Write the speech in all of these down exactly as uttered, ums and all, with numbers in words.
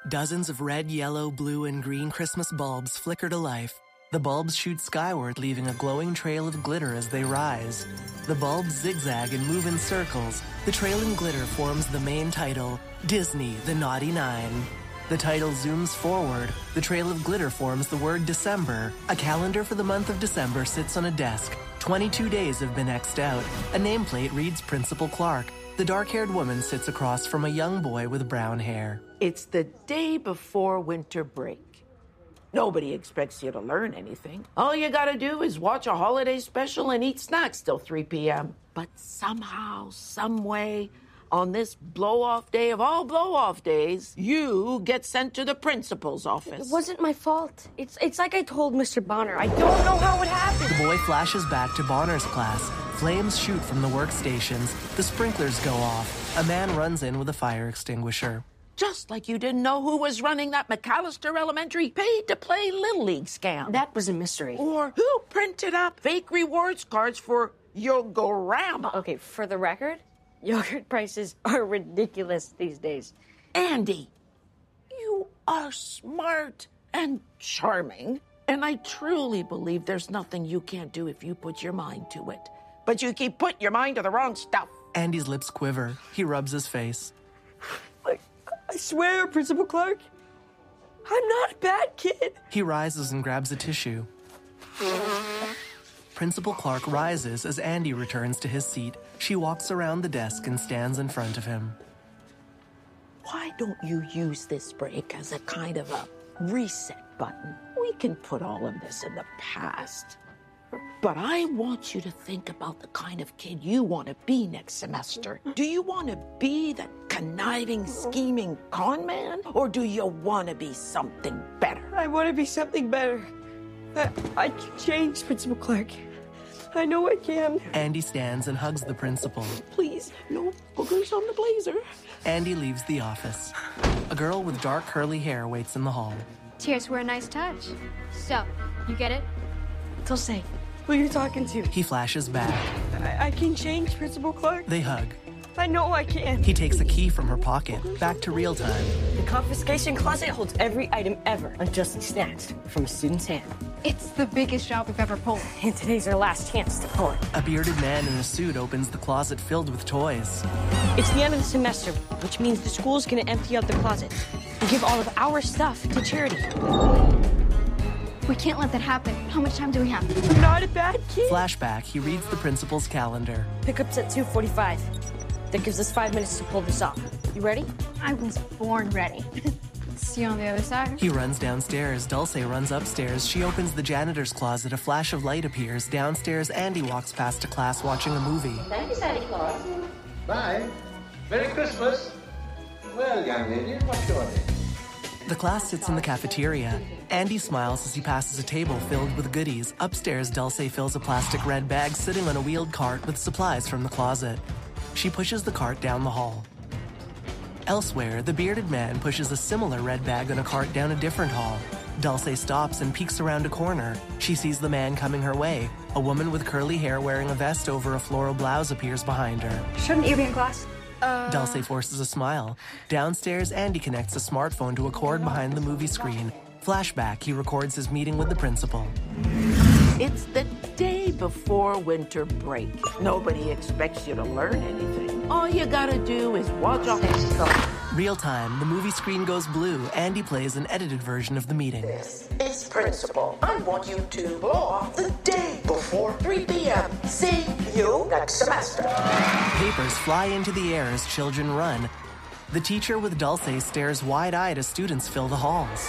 Dozens of red, yellow, blue, and green Christmas bulbs flicker to life. The bulbs shoot skyward, leaving a glowing trail of glitter as they rise. The bulbs zigzag and move in circles. The trail in glitter forms the main title, Disney, the Naughty Nine. The title zooms forward. The trail of glitter forms the word December. A calendar for the month of December sits on a desk. twenty-two days have been X'd out. A nameplate reads Principal Clark. The dark-haired woman sits across from a young boy with brown hair. It's the day before winter break. Nobody expects you to learn anything. All you gotta do is watch a holiday special and eat snacks till three p.m. But somehow, someway, on this blow-off day of all blow-off days, you get sent to the principal's office. It wasn't my fault. It's it's like I told Mister Bonner. I don't know how it happened. The boy flashes back to Bonner's class. Flames shoot from the workstations. The sprinklers go off. A man runs in with a fire extinguisher. Just like you didn't know who was running that McAllister Elementary paid-to-play Little League scam. That was a mystery. Or who printed up fake rewards cards for Yogorama. Okay, for the record, yogurt prices are ridiculous these days. Andy, you are smart and charming, and I truly believe there's nothing you can't do if you put your mind to it. But you keep putting your mind to the wrong stuff. Andy's lips quiver. He rubs his face. I, I swear, Principal Clark, I'm not a bad kid. He rises and grabs a tissue. Principal Clark rises as Andy returns to his seat. She walks around the desk and stands in front of him. Why don't you use this break as a kind of a reset button? We can put all of this in the past. But I want you to think about the kind of kid you want to be next semester. Do you want to be the conniving, scheming con man? Or do you want to be something better? I want to be something better. I, I can change, Principal Clark. I know I can. Andy stands and hugs the principal. Please, no boogers on the blazer. Andy leaves the office. A girl with dark curly hair waits in the hall. Cheers for a nice touch. So, you get it? Dulce, who are you talking to? He flashes back. I, I can change, Principal Clark. They hug. I know I can. He takes a key from her pocket. Back to real time. The confiscation closet holds every item ever unjustly snatched from a student's hand. It's the biggest job we've ever pulled. And today's our last chance to pull it. A bearded man in a suit opens the closet filled with toys. It's the end of the semester, which means the school's gonna empty out the closets and give all of our stuff to charity. We can't let that happen. How much time do we have? I'm not a bad kid. Flashback, he reads the principal's calendar. Pickup's at two forty-five. That gives us five minutes to pull this off. You ready? I was born ready. See you on the other side. He runs downstairs. Dulce runs upstairs. She opens the janitor's closet. A flash of light appears. Downstairs, Andy walks past a class watching a movie. Thank you, Santa Claus. Bye. Merry Christmas. Well, young lady, what's your name? The class sits in the cafeteria. Andy smiles as he passes a table filled with goodies. Upstairs, Dulce fills a plastic red bag sitting on a wheeled cart with supplies from the closet. She pushes the cart down the hall. Elsewhere, the bearded man pushes a similar red bag on a cart down a different hall. Dulce stops and peeks around a corner. She sees the man coming her way. A woman with curly hair wearing a vest over a floral blouse appears behind her. Shouldn't you be in class? Uh... Dulce forces a smile. Downstairs, Andy connects a smartphone to a cord behind the movie screen. Flashback, he records his meeting with the principal. It's the day before winter break. Nobody expects you to learn anything. All you gotta do is watch a... Real time, the movie screen goes blue. Andy plays an edited version of the meeting. This is Principal. I want you to blow off the day before three p.m. See you next semester. Papers fly into the air as children run. The teacher with Dulce stares wide-eyed as students fill the halls.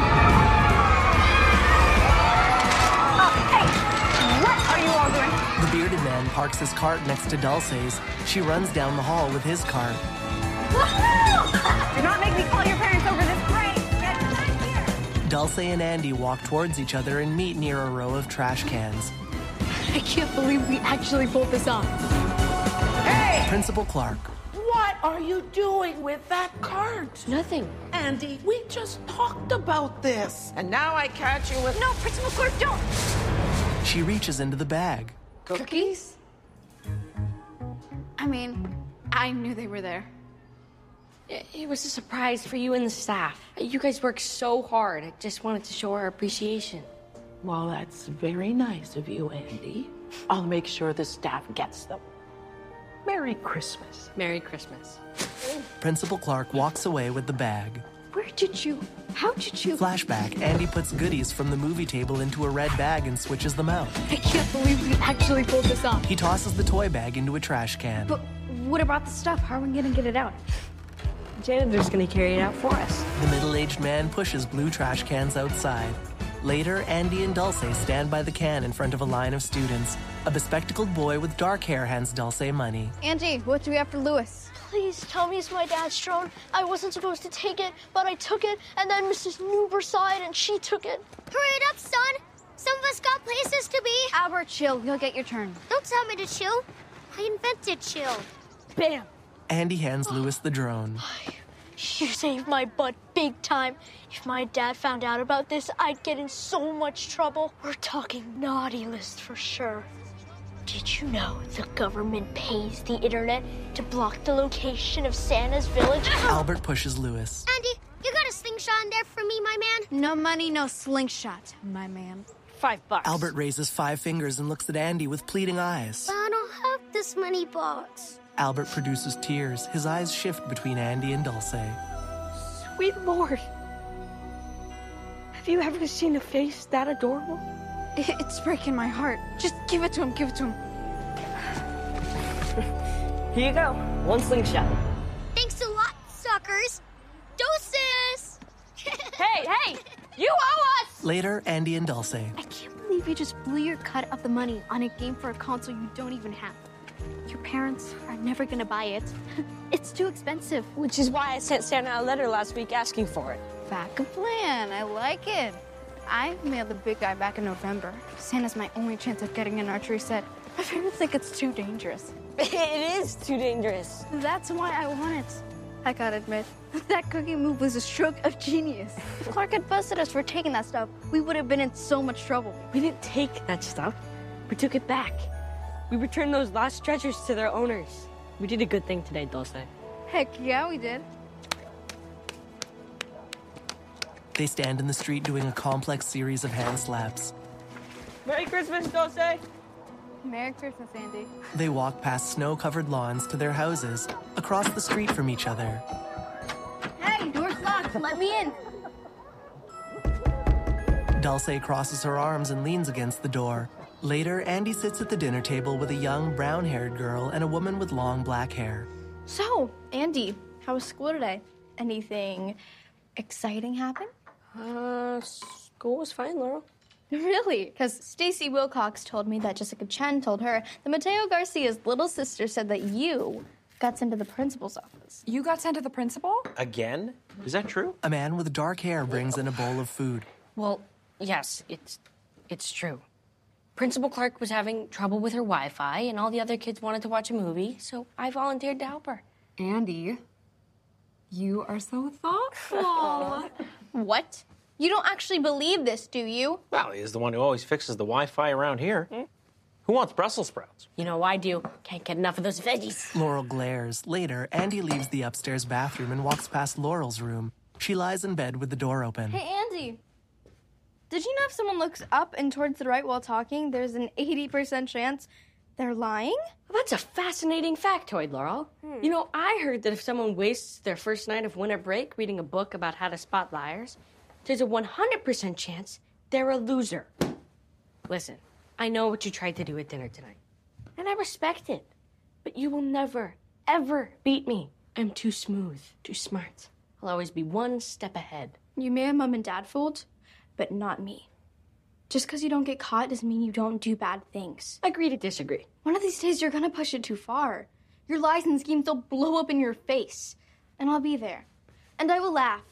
The bearded man parks his cart next to Dulce's. She runs down the hall with his cart. Do not make me call your parents over this break. Get back here. Dulce and Andy walk towards each other and meet near a row of trash cans. I can't believe we actually pulled this off. Hey! Principal Clark. What are you doing with that cart? Nothing. Andy, we just talked about this. And now I catch you with... No, Principal Clark, don't! She reaches into the bag. Cookies? I mean, I knew they were there. It was a surprise for you and the staff. You guys worked so hard. I just wanted to show our appreciation. Well, that's very nice of you, Andy. I'll make sure the staff gets them. Merry Christmas. Merry Christmas. Principal Clark walks away with the bag. Where did you? How did you? Flashback, Andy puts goodies from the movie table into a red bag and switches them out. I can't believe we actually pulled this off. He tosses the toy bag into a trash can. But what about the stuff? How are we gonna get it out? Janitor's gonna carry it out for us. The middle-aged man pushes blue trash cans outside. Later, Andy and Dulce stand by the can in front of a line of students. A bespectacled boy with dark hair hands Dulce money. Angie, what do we have for Lewis? Please tell me it's my dad's drone. I wasn't supposed to take it, but I took it, and then Missus Newber saw it, and she took it. Hurry it up, son. Some of us got places to be. Albert, chill. You'll get your turn. Don't tell me to chill. I invented chill. Bam! Andy hands Lewis the drone. You saved my butt big time. If my dad found out about this, I'd get in so much trouble. We're talking naughty list for sure. Did you know the government pays the internet to block the location of Santa's village? Albert pushes Lewis. Andy, you got a slingshot in there for me, my man? No money, no slingshot, my man. Five bucks. Albert raises five fingers and looks at Andy with pleading eyes. But I don't have this money box. Albert produces tears. His eyes shift between Andy and Dulce. Sweet Lord. Have you ever seen a face that adorable? It's breaking my heart. Just give it to him, give it to him. Here you go. One slingshot. Thanks a lot, suckers. Doses! Hey, hey! You owe us! Later, Andy and Dulce. I can't believe you just blew your cut of the money on a game for a console you don't even have. Your parents are never gonna buy it. It's too expensive. Which is why I sent Santa a letter last week asking for it. Backup plan. I like it. I mailed the big guy back in November. Santa's my only chance of getting an archery set. My parents think it's too dangerous. It is too dangerous. That's why I want it. I gotta admit, that cooking move was a stroke of genius. If Clark had busted us for taking that stuff, we would have been in so much trouble. We didn't take that stuff. We took it back. We returned those lost treasures to their owners. We did a good thing today, Dulce. Heck yeah, we did. They stand in the street doing a complex series of hand slaps. Merry Christmas, Dulce! Merry Christmas, Andy. They walk past snow-covered lawns to their houses, across the street from each other. Hey, door's locked. Let me in. Dulce crosses her arms and leans against the door. Later, Andy sits at the dinner table with a young, brown-haired girl and a woman with long black hair. So, Andy, how was school today? Anything exciting happen? Uh, school was fine, Laurel. Really? Because Stacy Wilcox told me that Jessica Chen told her that Mateo Garcia's little sister said that you got sent to the principal's office. You got sent to the principal? Again? Is that true? A man with dark hair brings in a bowl of food. Well, yes, it's it's true. Principal Clark was having trouble with her Wi-Fi, and all the other kids wanted to watch a movie, so I volunteered to help her. Andy, you are so thoughtful. What? You don't actually believe this, do you? Well, he's the one who always fixes the Wi-Fi around here. Hmm? Who wants Brussels sprouts? You know, I do. Can't get enough of those veggies. Laurel glares. Later, Andy leaves the upstairs bathroom and walks past Laurel's room. She lies in bed with the door open. Hey, Andy. Did you know if someone looks up and towards the right while talking, there's an eighty percent chance they're lying? Well, that's a fascinating factoid, Laurel. Hmm. You know, I heard that if someone wastes their first night of winter break reading a book about how to spot liars, there's a one hundred percent chance they're a loser. Listen, I know what you tried to do at dinner tonight, and I respect it. But you will never, ever beat me. I'm too smooth, too smart. I'll always be one step ahead. You may have mom and dad fooled, but not me. Just because you don't get caught doesn't mean you don't do bad things. Agree to disagree. One of these days, you're gonna push it too far. Your lies and schemes will blow up in your face. And I'll be there. And I will laugh.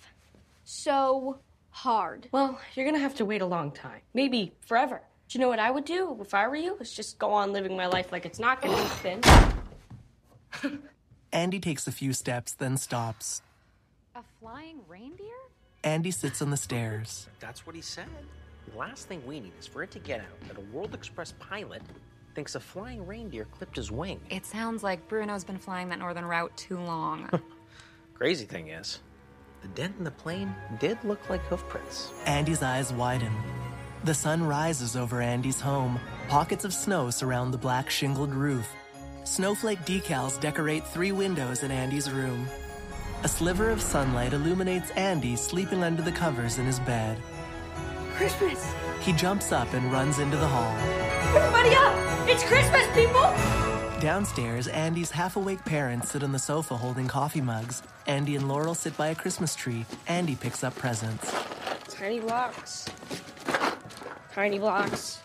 So hard. Well, you're gonna have to wait a long time. Maybe forever. Do you know what I would do if I were you? Is just go on living my life like it's not gonna be thin. Andy takes a few steps, then stops. A flying reindeer? Andy sits on the stairs. That's what he said. The last thing we need is for it to get out that a World Express pilot thinks a flying reindeer clipped his wing. It sounds like Bruno's been flying that northern route too long. Crazy thing is, the dent in the plane did look like hoof prints. Andy's eyes widen. The sun rises over Andy's home. Pockets of snow surround the black shingled roof. Snowflake decals decorate three windows in Andy's room. A sliver of sunlight illuminates Andy sleeping under the covers in his bed. Christmas! He jumps up and runs into the hall. Everybody up! It's Christmas, people! Downstairs, Andy's half-awake parents sit on the sofa holding coffee mugs. Andy and Laurel sit by a Christmas tree. Andy picks up presents. Tiny blocks. Tiny blocks.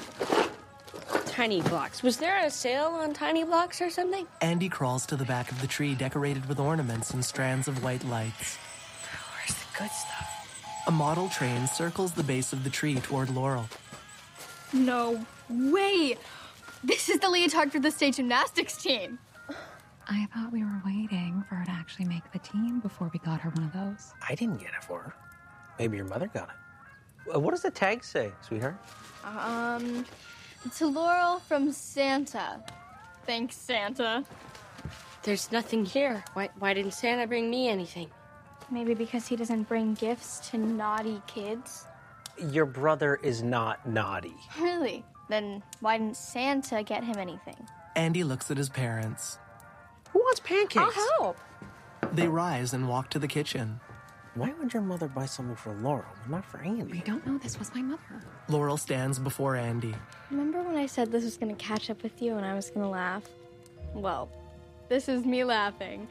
Tiny blocks. Was there a sale on tiny blocks or something? Andy crawls to the back of the tree decorated with ornaments and strands of white lights. Where's the good stuff? A model train circles the base of the tree toward Laurel. No way! This is the leotard for the state gymnastics team. I thought we were waiting for her to actually make the team before we got her one of those. I didn't get it for her. Maybe your mother got it. Uh, What does the tag say, sweetheart? Um, to Laurel from Santa. Thanks, Santa. There's nothing here. Why, why didn't Santa bring me anything? Maybe because he doesn't bring gifts to naughty kids? Your brother is not naughty. Really? Then why didn't Santa get him anything? Andy looks at his parents. Who wants pancakes? I'll help. They rise and walk to the kitchen. Why would your mother buy something for Laurel, but not for Andy? We don't know this was my mother. Laurel stands before Andy. Remember when I said this was gonna catch up with you and I was gonna laugh? Well, this is me laughing.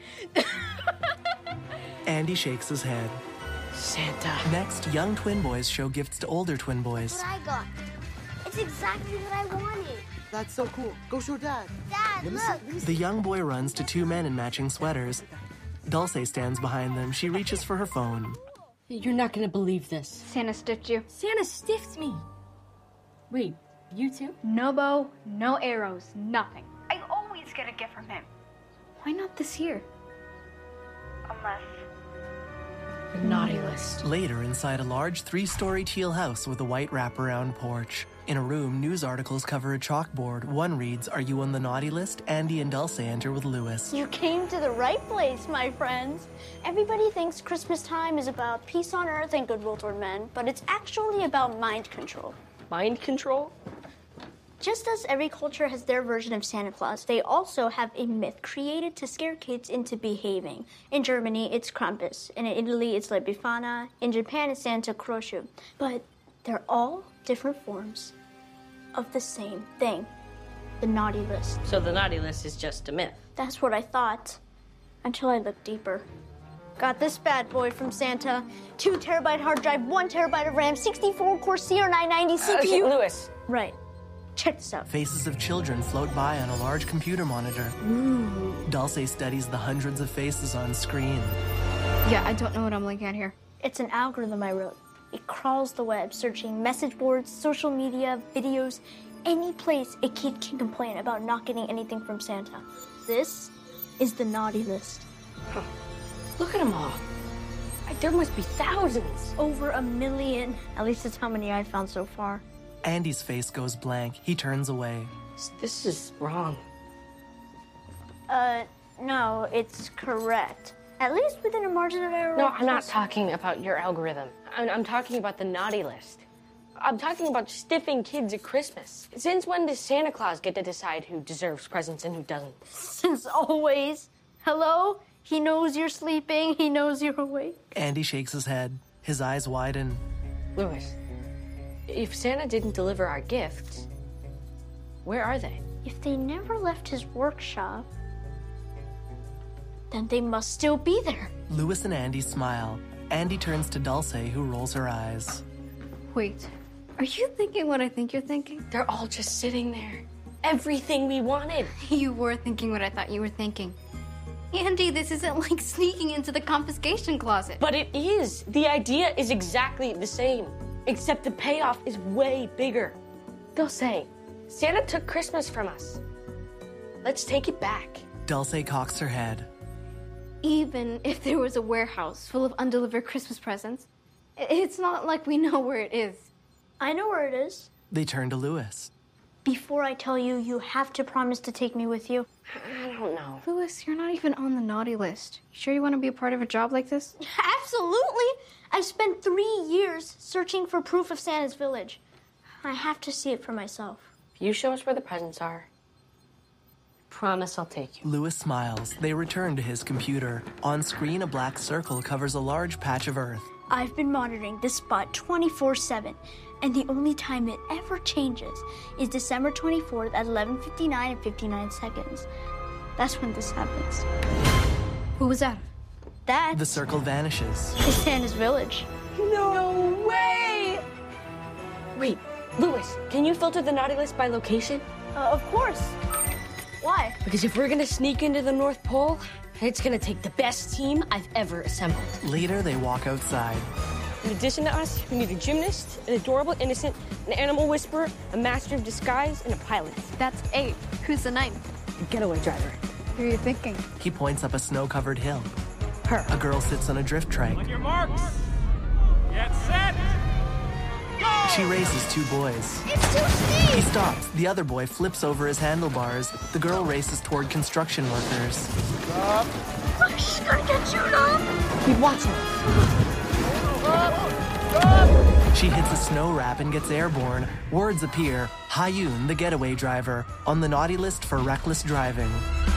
Andy shakes his head. Santa. Next, young twin boys show gifts to older twin boys. What I got. It's exactly what I wanted. That's so cool. Go show Dad. Dad, look. The young boy runs to two men in matching sweaters. Dulce stands behind them. She reaches for her phone. You're not gonna believe this. Santa stiffed you. Santa stiffed me. Wait, you too? No bow, no arrows, nothing. I always get a gift from him. Why not this year? Unless... Naughty list. Later, inside a large three-story teal house with a white wraparound porch. In a room, news articles cover a chalkboard. One reads, "Are you on the naughty list?" Andy and Dulce enter with Lewis. You came to the right place, my friends. Everybody thinks Christmas time is about peace on earth and goodwill toward men, but it's actually about mind control. Mind control? Just as every culture has their version of Santa Claus, they also have a myth created to scare kids into behaving. In Germany, it's Krampus. In Italy, it's La Befana. In Japan, it's Santa Crociu. But they're all different forms of the same thing, the naughty list. So the naughty list is just a myth. That's what I thought, until I looked deeper. Got this bad boy from Santa. Two terabyte hard drive, one terabyte of RAM, sixty-four core C R nine ninety C P U. Uh, Lewis. Right. Check this out. Faces of children float by on a large computer monitor. Ooh. Dulce studies the hundreds of faces on screen. Yeah, I don't know what I'm looking at here. It's an algorithm I wrote. It crawls the web, searching message boards, social media, videos, any place a kid can complain about not getting anything from Santa. This is the naughty list. Huh. Look at them all. There must be thousands. Over a million. At least that's how many I've found so far. Andy's face goes blank. He turns away. This is wrong. Uh, no, it's correct. At least within a margin of error. No, I'm not talking about your algorithm. I'm, I'm talking about the naughty list. I'm talking about stiffing kids at Christmas. Since when does Santa Claus get to decide who deserves presents and who doesn't? Since always. Hello? He knows you're sleeping. He knows you're awake. Andy shakes his head. His eyes widen. Lewis, if Santa didn't deliver our gifts, where are they? If they never left his workshop, then they must still be there. Lewis and Andy smile. Andy turns to Dulce, who rolls her eyes. Wait, are you thinking what I think you're thinking? They're all just sitting there. Everything we wanted. You were thinking what I thought you were thinking. Andy, this isn't like sneaking into the confiscation closet. But it is. The idea is exactly the same, except the payoff is way bigger. They'll say, Santa took Christmas from us. Let's take it back. Dulce cocks her head. Even if there was a warehouse full of undelivered Christmas presents, it's not like we know where it is. I know where it is. They turn to Lewis. Before I tell you, you have to promise to take me with you. I don't know. Louis, you're not even on the naughty list. You sure you want to be a part of a job like this? Absolutely! I've spent three years searching for proof of Santa's village. I have to see it for myself. If you show us where the presents are, promise I'll take you. Louis smiles. They return to his computer. On screen, a black circle covers a large patch of Earth. I've been monitoring this spot twenty-four seven, and the only time it ever changes is December twenty-fourth at eleven fifty-nine and fifty-nine seconds. That's when this happens. Who was that? That's The circle vanishes. Santa's village. No way! Wait, Louis, can you filter the naughty list by location? Uh, of course. Why? Because if we're gonna sneak into the North Pole, it's gonna take the best team I've ever assembled. Later, they walk outside. In addition to us, we need a gymnast, an adorable innocent, an animal whisperer, a master of disguise, and a pilot. That's eight. Who's the ninth? A getaway driver. Who are you thinking? He points up a snow-covered hill. Her. A girl sits on a drift trike. On your marks. Get set. Go! She races two boys. It's too steep! He stops. The other boy flips over his handlebars. The girl races toward construction workers. Stop. Oh, she's gonna get chewed up! Keep watching. She hits a snow wrap and gets airborne. Words appear. Hayun, the getaway driver, on the naughty list for reckless driving.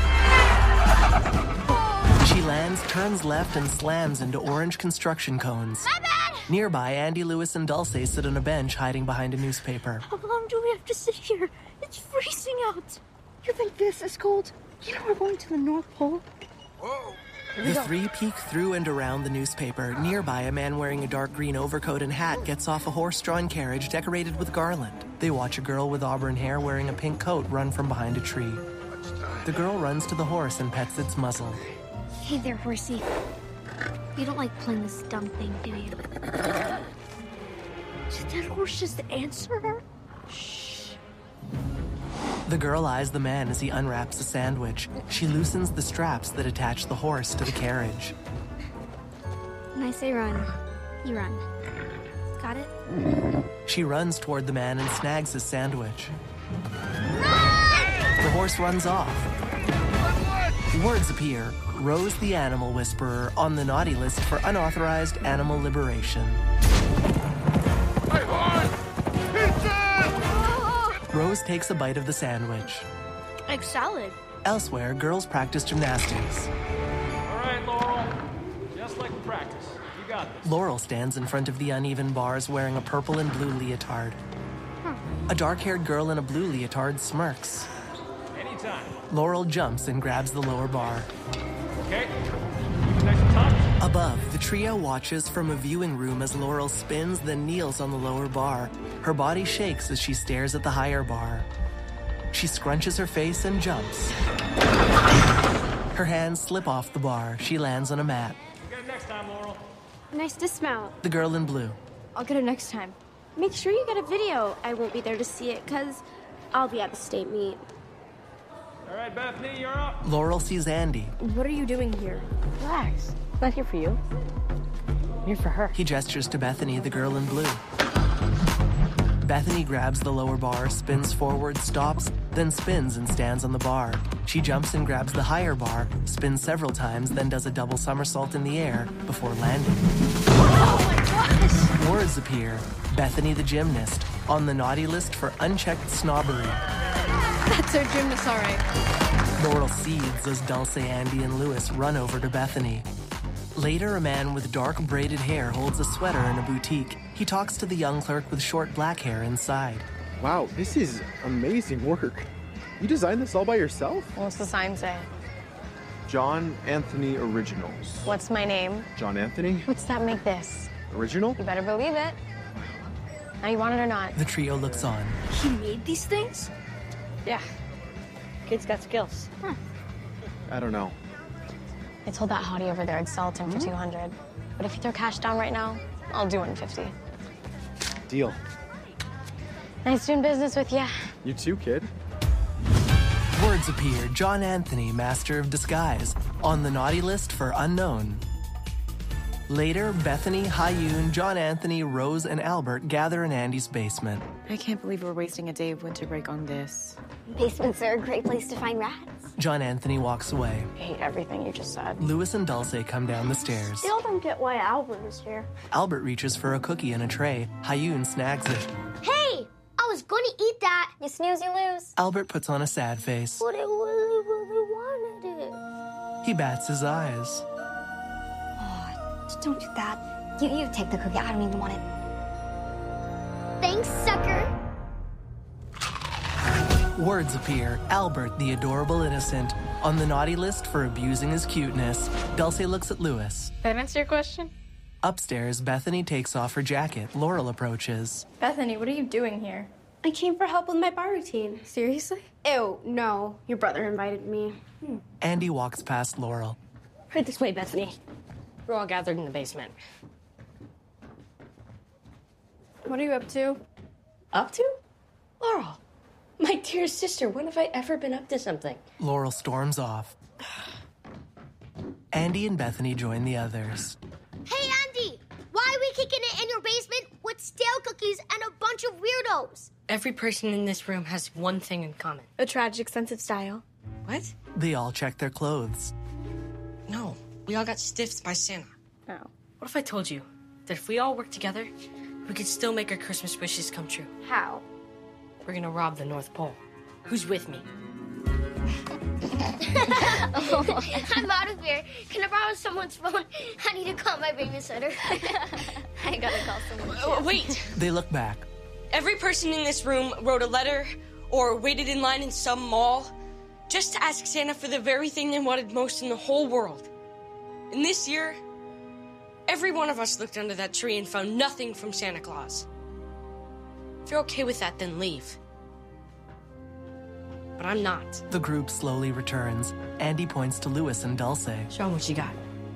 She lands, turns left, and slams into orange construction cones. My bad! Nearby, Andy, Louis, and Dulce sit on a bench hiding behind a newspaper. How long do we have to sit here? It's freezing out. You think this is cold? You know we're going to the North Pole. Whoa. The three peek through and around the newspaper. Nearby, a man wearing a dark green overcoat and hat gets off a horse-drawn carriage decorated with garland. They watch a girl with auburn hair wearing a pink coat run from behind a tree. The girl runs to the horse and pets its muzzle. Hey there, horsey. You don't like playing this dumb thing, do you? Did that horse just answer her? Shh. The girl eyes the man as he unwraps a sandwich. She loosens the straps that attach the horse to the carriage. When I say run, you run. Got it? She runs toward the man and snags his sandwich. The horse runs off. Words appear. Rose the Animal Whisperer on the naughty list for unauthorized animal liberation. Hey, horse! He's dead! Rose takes a bite of the sandwich. Egg salad. Elsewhere, girls practice gymnastics. All right, Laurel. Just like practice. You got this. Laurel stands in front of the uneven bars wearing a purple and blue leotard. Huh. A dark-haired girl in a blue leotard smirks. Anytime. Laurel jumps and grabs the lower bar. Okay. Next time. Above, the trio watches from a viewing room as Laurel spins, then kneels on the lower bar. Her body shakes as she stares at the higher bar. She scrunches her face and jumps. Her hands slip off the bar. She lands on a mat. We'll get it next time, Laurel. Nice dismount. The girl in blue. I'll get it next time. Make sure you get a video. I won't be there to see it, because I'll be at the state meet. All right, Bethany, you're up. Laurel sees Andy. What are you doing here? Relax. I'm not here for you. I'm here for her. He gestures to Bethany, the girl in blue. Bethany grabs the lower bar, spins forward, stops, then spins and stands on the bar. She jumps and grabs the higher bar, spins several times, then does a double somersault in the air before landing. Oh my gosh! Words appear. Bethany the gymnast, on the naughty list for unchecked snobbery. That's our gymnast, all right. Laurel seethes as Dulce, Andy, and Louis run over to Bethany. Later, a man with dark braided hair holds a sweater in a boutique. He talks to the young clerk with short black hair inside. Wow, this is amazing work. You designed this all by yourself? What's the sign say? John Anthony Originals. What's my name? John Anthony? What's that make this? Original? You better believe it. Now you want it or not? The trio looks on. He made these things? Yeah. Kid's got skills. Huh. I don't know. I told that hottie over there I'd sell it to him for two hundred. But if you throw cash down right now, I'll do one fifty. Deal. Nice doing business with ya. You too, kid. Words appear. John Anthony, Master of Disguise, on the naughty list for unknown. Later, Bethany, Hyun, John Anthony, Rose, and Albert gather in Andy's basement. I can't believe we're wasting a day of winter break on this. Basements are a great place to find rats. John Anthony walks away. I hate everything you just said. Lewis and Dulce come down the stairs. Still don't get why Albert is here. Albert reaches for a cookie in a tray. Hyun snags it. Hey! I was gonna eat that. You snooze, you lose. Albert puts on a sad face. But I really, really wanted it. He bats his eyes. Just don't do that. You, you take the cookie. I don't even want it. Thanks, sucker. Words appear. Albert, the adorable innocent, on the naughty list for abusing his cuteness. Dulce looks at Lewis. That answer your question? Upstairs, Bethany takes off her jacket. Laurel approaches. Bethany, what are you doing here? I came for help with my bar routine. Seriously? Ew, no. Your brother invited me. Hmm. Andy walks past Laurel. Right this way, Bethany. We're all gathered in the basement. What are you up to? Up to? Laurel, my dear sister, when have I ever been up to something? Laurel storms off. Andy and Bethany join the others. Hey, Andy! Why are we kicking it in your basement with stale cookies and a bunch of weirdos? Every person in this room has one thing in common. A tragic sense of style. What? They all check their clothes. No, we all got stiffed by Santa. Oh. What if I told you that if we all work together, we could still make our Christmas wishes come true? How? We're gonna rob the North Pole. Who's with me? I'm out of here. Can I borrow someone's phone? I need to call my babysitter. I gotta call someone. Uh, wait! They look back. Every person in this room wrote a letter or waited in line in some mall just to ask Santa for the very thing they wanted most in the whole world. And this year, every one of us looked under that tree and found nothing from Santa Claus. If you're okay with that, then leave. But I'm not. The group slowly returns. Andy points to Lewis and Dulce. Show 'em what you got.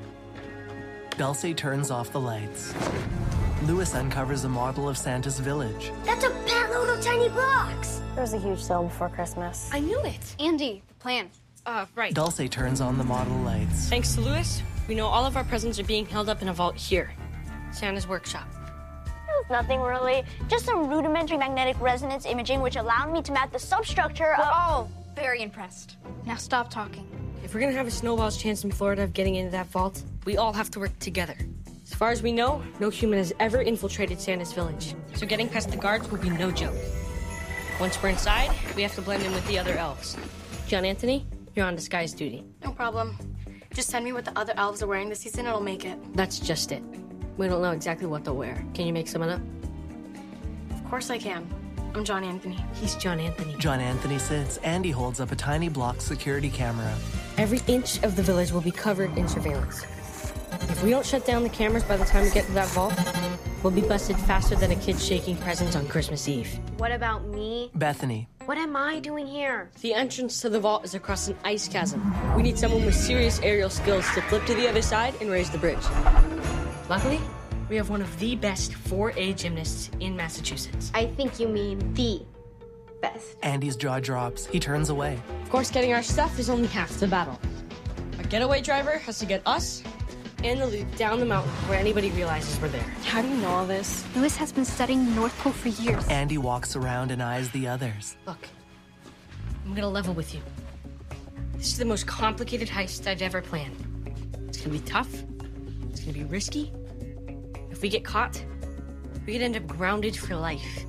Dulce turns off the lights. Lewis uncovers a model of Santa's village. That's a bad little tiny box. There was a huge sale before Christmas. I knew it. Andy, the plan. Uh, right. Dulce turns on the model lights. Thanks to Lewis, we know all of our presents are being held up in a vault here. Santa's workshop. Nothing really. Just some rudimentary magnetic resonance imaging, which allowed me to map the substructure We're of... all very impressed. Now stop talking. If we're gonna have a snowball's chance in Florida of getting into that vault, we all have to work together. As far as we know, no human has ever infiltrated Santa's village, so getting past the guards will be no joke. Once we're inside, we have to blend in with the other elves. John Anthony, you're on disguise duty. No problem. Just send me what the other elves are wearing this season, it'll make it. That's just it. We don't know exactly what they'll wear. Can you make someone up? Of course I can. I'm John Anthony. He's John Anthony. John Anthony sits. Andy holds up a tiny block security camera. Every inch of the village will be covered in surveillance. If we don't shut down the cameras by the time we get to that vault, we'll be busted faster than a kid shaking presents on Christmas Eve. What about me? Bethany. What am I doing here? The entrance to the vault is across an ice chasm. We need someone with serious aerial skills to flip to the other side and raise the bridge. Luckily, we have one of the best four A gymnasts in Massachusetts. I think you mean the best. Andy's jaw drops. He turns away. Of course, getting our stuff is only half the battle. Our getaway driver has to get us and the loot down the mountain before anybody realizes we're there. How do you know all this? Lewis has been studying the North Pole for years. Andy walks around and eyes the others. Look, I'm gonna level with you. This is the most complicated heist I've ever planned. It's gonna be tough. It's gonna be risky. If we get caught, we could end up grounded for life.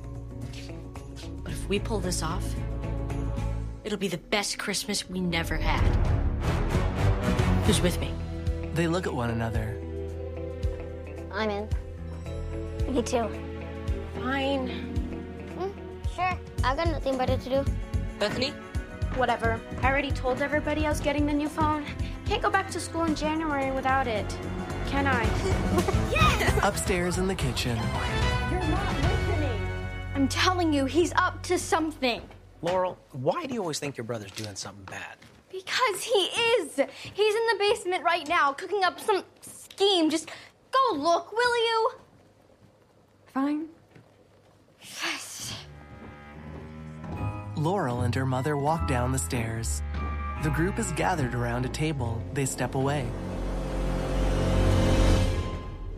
But if we pull this off, it'll be the best Christmas we never had. Who's with me? They look at one another. I'm in. Me too. Fine. Hmm, sure. I've got nothing better to do. Bethany? Whatever. I already told everybody I was getting the new phone. Can't go back to school in January without it. Can I? Yes! Upstairs in the kitchen. You're not listening. I'm telling you, he's up to something. Laurel, why do you always think your brother's doing something bad? Because he is. He's in the basement right now, cooking up some scheme. Just go look, will you? Fine. Yes. Laurel and her mother walk down the stairs. The group is gathered around a table. They step away.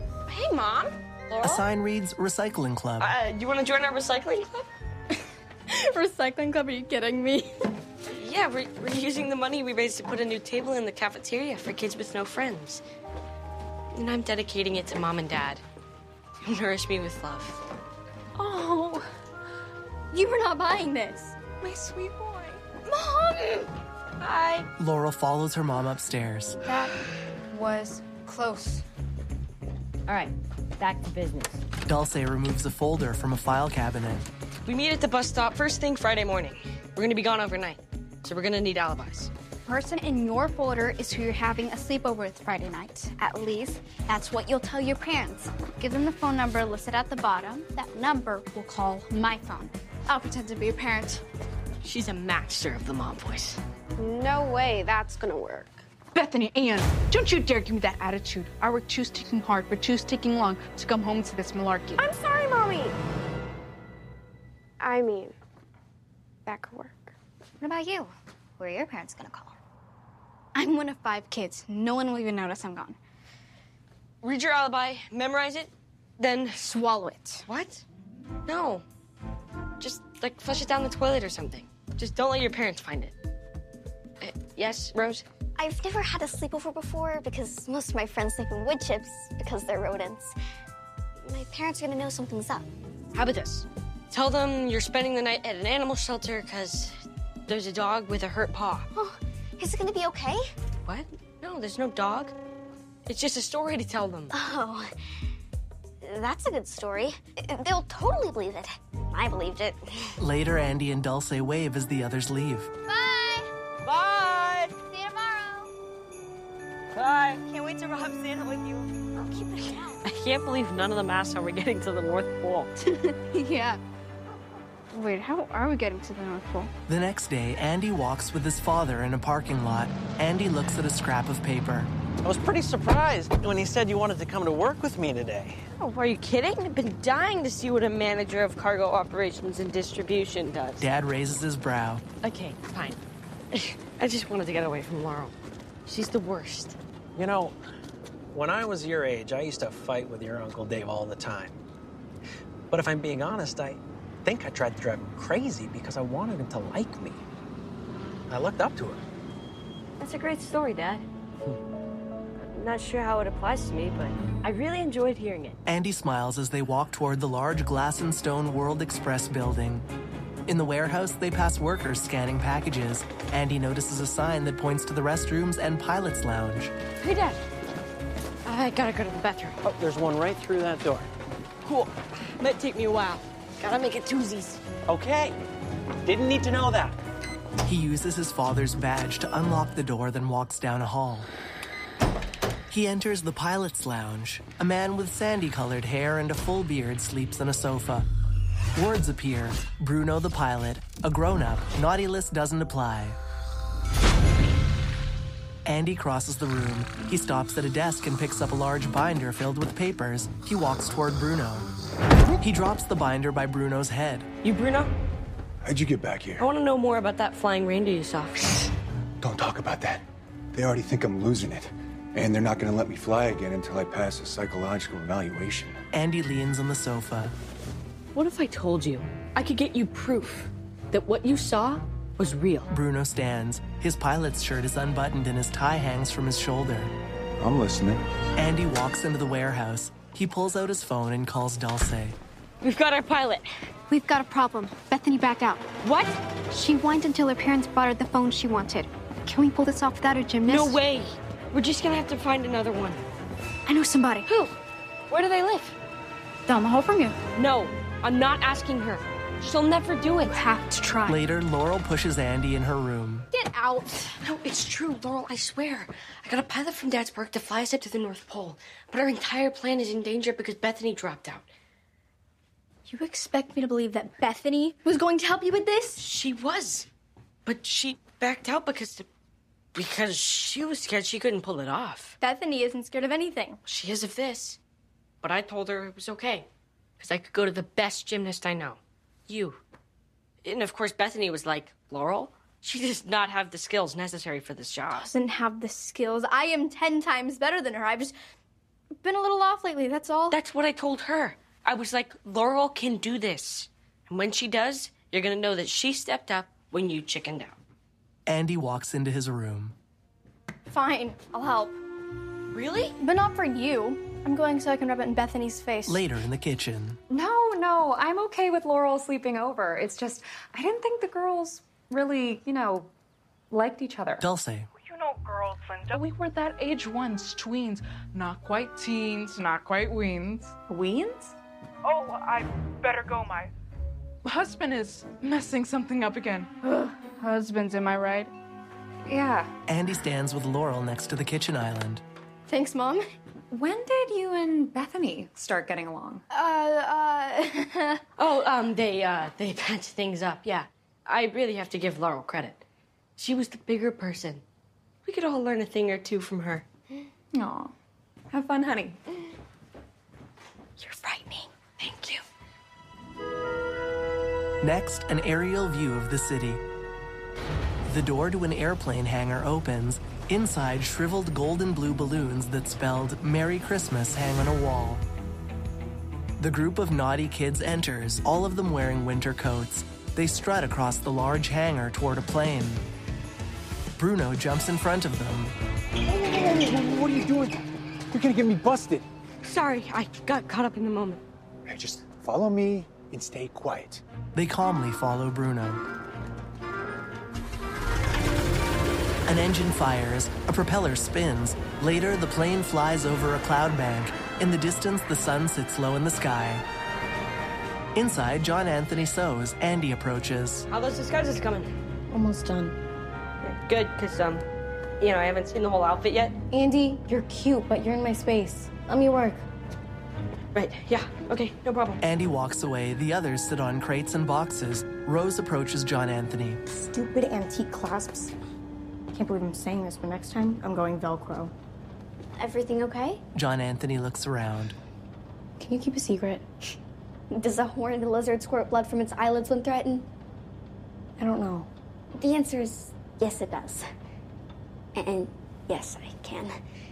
Mom. Laurel? A sign reads Recycling Club. Uh, do you want to join our recycling club? Recycling club? Are you kidding me? Yeah, we're, we're using the money we raised to put a new table in the cafeteria for kids with no friends. And I'm dedicating it to Mom and Dad, who nourish me with love. Oh, you were not buying this. My sweet boy. Mom! Hi. Laurel follows her mom upstairs. That was close. All right, back to business. Dulce removes a folder from a file cabinet. We meet at the bus stop first thing Friday morning. We're gonna be gone overnight, so we're gonna need alibis. Person in your folder is who you're having a sleepover with Friday night. At least, that's what you'll tell your parents. Give them the phone number listed at the bottom. That number will call my phone. I'll pretend to be your parent. She's a master of the mom voice. No way that's gonna work. Bethany, Ann, don't you dare give me that attitude. I worked too sticking hard for too sticking long to come home to this malarkey. I'm sorry, Mommy. I mean, that could work. What about you? Who are your parents gonna call? I'm one of five kids. No one will even notice I'm gone. Read your alibi, memorize it, then swallow it. What? No. Just, like, flush it down the toilet or something. Just don't let your parents find it. Uh, yes, Rose? I've never had a sleepover before because most of my friends sleep in wood chips because they're rodents. My parents are gonna know something's up. How about this? Tell them you're spending the night at an animal shelter because there's a dog with a hurt paw. Oh, is it gonna be okay? What? No, there's no dog. It's just a story to tell them. Oh, that's a good story. They'll totally believe it. I believed it. Later, Andy and Dulce wave as the others leave. Bye! Bye! See you tomorrow! Bye! Can't wait to rob Santa with you. I'll keep it down. I can't believe none of them asked how we're getting to the North Pole. Yeah. Wait, how are we getting to the North Pole? The next day, Andy walks with his father in a parking lot. Andy looks at a scrap of paper. I was pretty surprised when he said you wanted to come to work with me today. Oh, are you kidding? I've been dying to see what a manager of cargo operations and distribution does. Dad raises his brow. Okay, fine. I just wanted to get away from Laurel. She's the worst. You know, when I was your age, I used to fight with your Uncle Dave all the time. But if I'm being honest, I think I tried to drive him crazy because I wanted him to like me. I looked up to him. That's a great story, Dad. I'm not sure how it applies to me, but I really enjoyed hearing it. Andy smiles as they walk toward the large glass and stone World Express building. In the warehouse, they pass workers scanning packages. Andy notices a sign that points to the restrooms and pilot's lounge. Hey, Dad. I gotta go to the bathroom. Oh, there's one right through that door. Cool. Might take me a while. Gotta make it twosies. Okay. Didn't need to know that. He uses his father's badge to unlock the door, then walks down a hall. He enters the pilot's lounge. A man with sandy-colored hair and a full beard sleeps on a sofa. Words appear. Bruno the pilot, a grown-up, naughty list doesn't apply. Andy crosses the room. He stops at a desk and picks up a large binder filled with papers. He walks toward Bruno. He drops the binder by Bruno's head. You, Bruno? How'd you get back here? I want to know more about that flying reindeer you saw. Don't talk about that. They already think I'm losing it. And they're not gonna let me fly again until I pass a psychological evaluation. Andy leans on the sofa. What if I told you I could get you proof that what you saw was real? Bruno stands. His pilot's shirt is unbuttoned and his tie hangs from his shoulder. I'm listening. Andy walks into the warehouse. He pulls out his phone and calls Dulce. We've got our pilot. We've got a problem. Bethany backed out. What? She whined until her parents bought her the phone she wanted. Can we pull this off without a gymnast? No way. We're just gonna have to find another one. I know somebody. Who? Where do they live? Down the hall from you. No, I'm not asking her. She'll never do it. You have to try. Later, Laurel pushes Andy in her room. Get out. No, it's true, Laurel, I swear. I got a pilot from Dad's work to fly us up to the North Pole, but our entire plan is in danger because Bethany dropped out. You expect me to believe that Bethany was going to help you with this? She was. But she backed out because the, because she was scared she couldn't pull it off. Bethany isn't scared of anything. She is of this. But I told her it was okay. Because I could go to the best gymnast I know. You. And of course, Bethany was like, Laurel, she does not have the skills necessary for this job. Doesn't have the skills. I am ten times better than her. I just been a little off lately, that's all. That's what I told her. I was like, Laurel can do this. And when she does, you're gonna know that she stepped up when you chickened out. Andy walks into his room. Fine, I'll help. Really? But not for you. I'm going so I can rub it in Bethany's face. Later in the kitchen. No, no, I'm okay with Laurel sleeping over. It's just, I didn't think the girls really, you know, liked each other. Dulce. You know girls, Linda. We were that age once, tweens. Not quite teens, not quite weens. Weens? Oh, I better go. My husband is messing something up again. Ugh, husbands, am I right? Yeah. Andy stands with Laurel next to the kitchen island. Thanks, Mom. When did you and Bethany start getting along? Uh, uh... oh, um, they, uh, they patched things up, yeah. I really have to give Laurel credit. She was the bigger person. We could all learn a thing or two from her. Aw. Have fun, honey. You're frightening. Thank you. Next, an aerial view of the city. The door to an airplane hangar opens. Inside, shriveled golden blue balloons that spelled Merry Christmas hang on a wall. The group of naughty kids enters, all of them wearing winter coats. They strut across the large hangar toward a plane. Bruno jumps in front of them. What are you doing? You're gonna get me busted. Sorry, I got caught up in the moment. Hey, just follow me and stay quiet. They calmly follow Bruno. An engine fires, a propeller spins. Later, the plane flies over a cloud bank. In the distance, the sun sits low in the sky. Inside, John Anthony sews. Andy approaches. How those disguises coming? Almost done. Yeah, good, because, um, you know, I haven't seen the whole outfit yet. Andy, you're cute, but you're in my space. Let me work. Right, yeah, okay, no problem. Andy walks away. The others sit on crates and boxes. Rose approaches John Anthony. Stupid antique clasps. Can't believe I'm saying this, but next time, I'm going Velcro. Everything okay? John Anthony looks around. Can you keep a secret? Does a horned lizard squirt blood from its eyelids when threatened? I don't know. The answer is yes, it does. And yes, I can.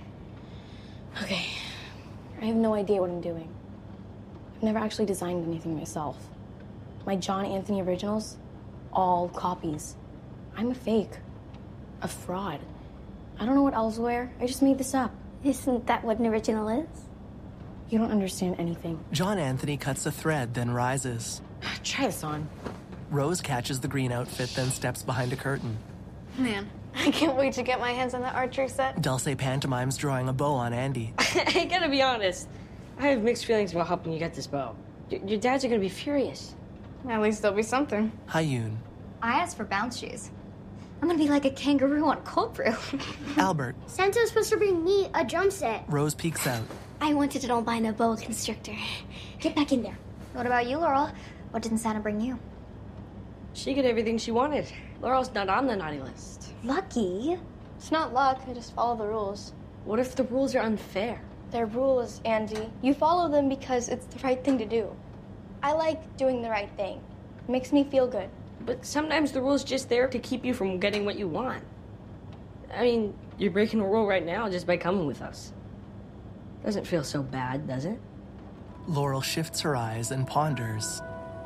Okay. I have no idea what I'm doing. I've never actually designed anything myself. My John Anthony originals, all copies. I'm a fake. A fraud. I don't know what elves wear. I just made this up. Isn't that what an original is? You don't understand anything. John Anthony cuts a thread, then rises. Try this on. Rose catches the green outfit, then steps behind a curtain. Man, I can't wait to get my hands on that archery set. Dulce pantomimes drawing a bow on Andy. I gotta be honest. I have mixed feelings about helping you get this bow. Y your dads are gonna be furious. At least there'll be something. Hayun. I asked for bounce shoes. I'm gonna be like a kangaroo on cold brew. Albert. Santa's supposed to bring me a drum set. Rose peeks out. I wanted an albino boa constrictor. Get back in there. What about you, Laurel? What didn't Santa bring you? She got everything she wanted. Laurel's not on the naughty list. Lucky? It's not luck, I just follow the rules. What if the rules are unfair? They're rules, Andy. You follow them because it's the right thing to do. I like doing the right thing. It makes me feel good. But sometimes the rule's just there to keep you from getting what you want. I mean, you're breaking a rule right now just by coming with us. Doesn't feel so bad, does it? Laurel shifts her eyes and ponders.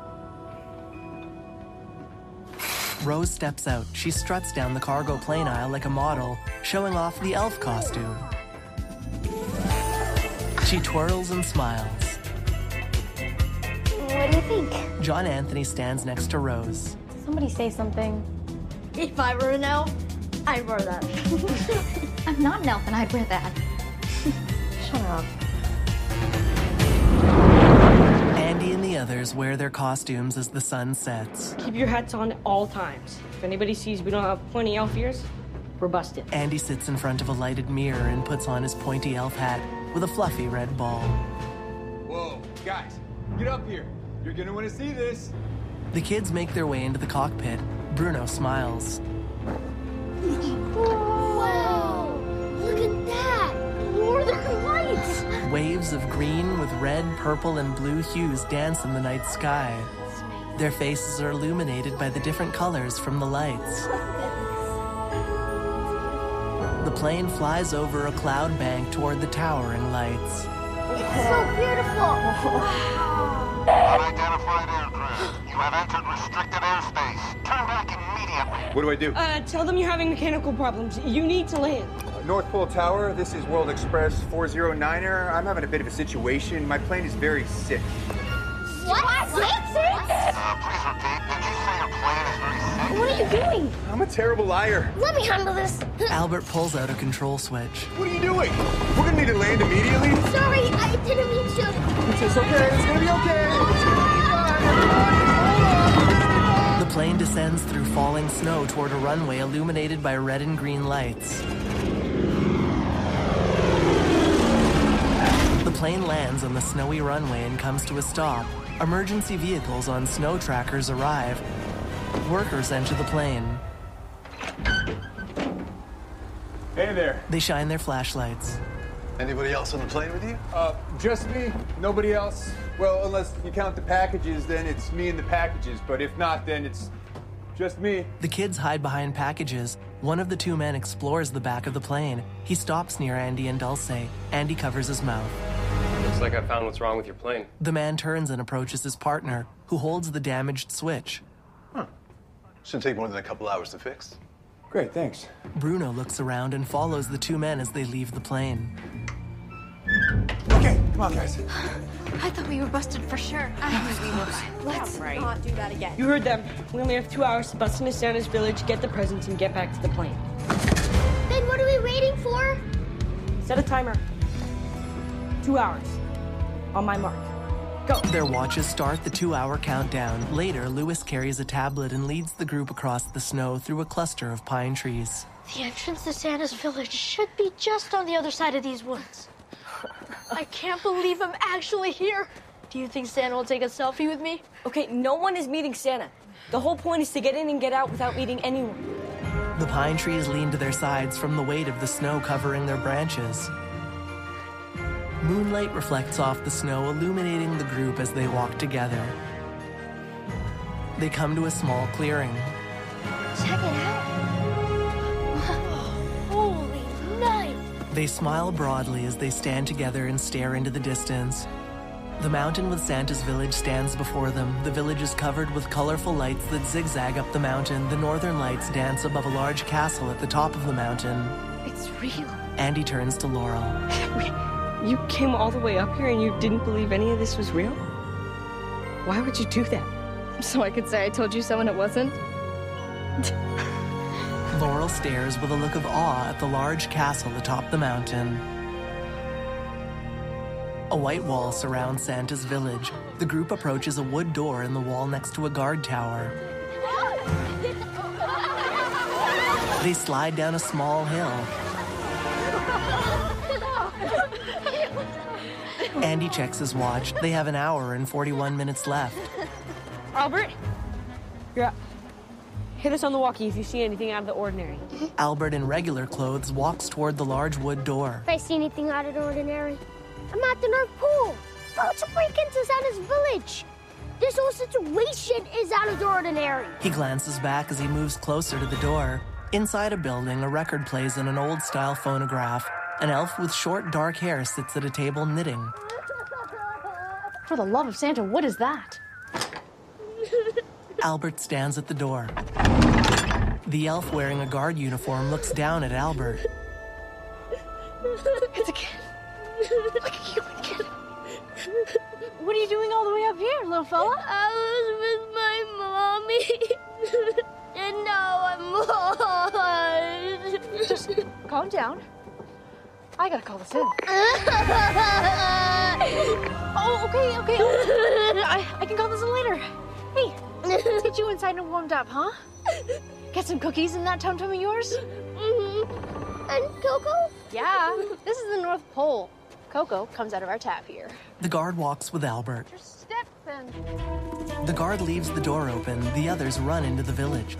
Rose steps out. She struts down the cargo plane aisle like a model, showing off the elf costume. She twirls and smiles. What do you think? John Anthony stands next to Rose. Somebody say something. If I were an elf, I'd wear that. I'm not an elf and I'd wear that. Shut up. Andy and the others wear their costumes as the sun sets. Keep your hats on at all times. If anybody sees we don't have pointy elf ears, we're busted. Andy sits in front of a lighted mirror and puts on his pointy elf hat with a fluffy red ball. Whoa, guys, get up here. You're gonna want to see this. The kids make their way into the cockpit. Bruno smiles. Wow! Look at that! Northern Lights! Waves of green with red, purple, and blue hues dance in the night sky. Their faces are illuminated by the different colors from the lights. The plane flies over a cloud bank toward the towering lights. It's so beautiful. Unidentified aircraft. You have entered restricted airspace. Turn back immediately. What do I do? Uh, tell them you're having mechanical problems. You need to land. North Pole Tower, this is World Express four oh niner. I'm having a bit of a situation. My plane is very sick. What? Sick? Uh, please repeat. Did you say your plane is very sick? What are you doing? I'm a terrible liar. Let me handle this. Albert pulls out a control switch. What are you doing? We're gonna need to land immediately. Sorry, I didn't mean to. It's just okay. It's gonna be okay. It's gonna be fine. Everybody, hold on. The plane descends through falling snow toward a runway illuminated by red and green lights. The plane lands on the snowy runway and comes to a stop. Emergency vehicles on snow trackers arrive. Workers enter the plane. Hey there. They shine their flashlights. Anybody else on the plane with you? Uh, just me. Nobody else. Well, unless you count the packages, then it's me and the packages. But if not, then it's just me. The kids hide behind packages. One of the two men explores the back of the plane. He stops near Andy and Dulce. Andy covers his mouth. Looks like I found what's wrong with your plane. The man turns and approaches his partner, who holds the damaged switch. Huh. Shouldn't take more than a couple hours to fix. Great, thanks. Bruno looks around and follows the two men as they leave the plane. Okay, come on, guys. I thought we were busted for sure. Let's not do that again. You heard them. We only have two hours to bust into Santa's village, get the presents, and get back to the plane. Then what are we waiting for? Set a timer. Two hours. On my mark. Go. Their watches start the two-hour countdown. Later, Lewis carries a tablet and leads the group across the snow through a cluster of pine trees. The entrance to Santa's village should be just on the other side of these woods. I can't believe I'm actually here. Do you think Santa will take a selfie with me? Okay, no one is meeting Santa. The whole point is to get in and get out without meeting anyone. The pine trees lean to their sides from the weight of the snow covering their branches. Moonlight reflects off the snow, illuminating the group as they walk together. They come to a small clearing. Check it out. Holy night. They smile broadly as they stand together and stare into the distance. The mountain with Santa's village stands before them. The village is covered with colorful lights that zigzag up the mountain. The northern lights dance above a large castle at the top of the mountain. It's real. Andy turns to Laurel. You came all the way up here and you didn't believe any of this was real? Why would you do that? So I could say I told you so and it wasn't? Laurel stares with a look of awe at the large castle atop the mountain. A white wall surrounds Santa's village. The group approaches a wood door in the wall next to a guard tower. They slide down a small hill. Andy checks his watch. They have an hour and forty-one minutes left. Albert, you're up. Hit us on the walkie if you see anything out of the ordinary. Albert, in regular clothes, walks toward the large wood door. If I see anything out of the ordinary, I'm at the North Pole. About to break into Santa's village. This whole situation is out of the ordinary. He glances back as he moves closer to the door. Inside a building, a record plays on an old-style phonograph. An elf with short, dark hair sits at a table knitting. For the love of Santa, what is that? Albert stands at the door. The elf wearing a guard uniform looks down at Albert. It's a kid. Look at you, kid. What are you doing all the way up here, little fella? I was with my mommy. And now I'm lost. Just calm down. I gotta call this in. Oh, okay, okay. I, I can call this in later. Hey, let's get you inside and warmed up, huh? Get some cookies in that tum-tum of yours? Mm-hmm. And Coco? Yeah, this is the North Pole. Coco comes out of our tap here. The guard walks with Albert. Just step then. The guard leaves the door open. The others run into the village.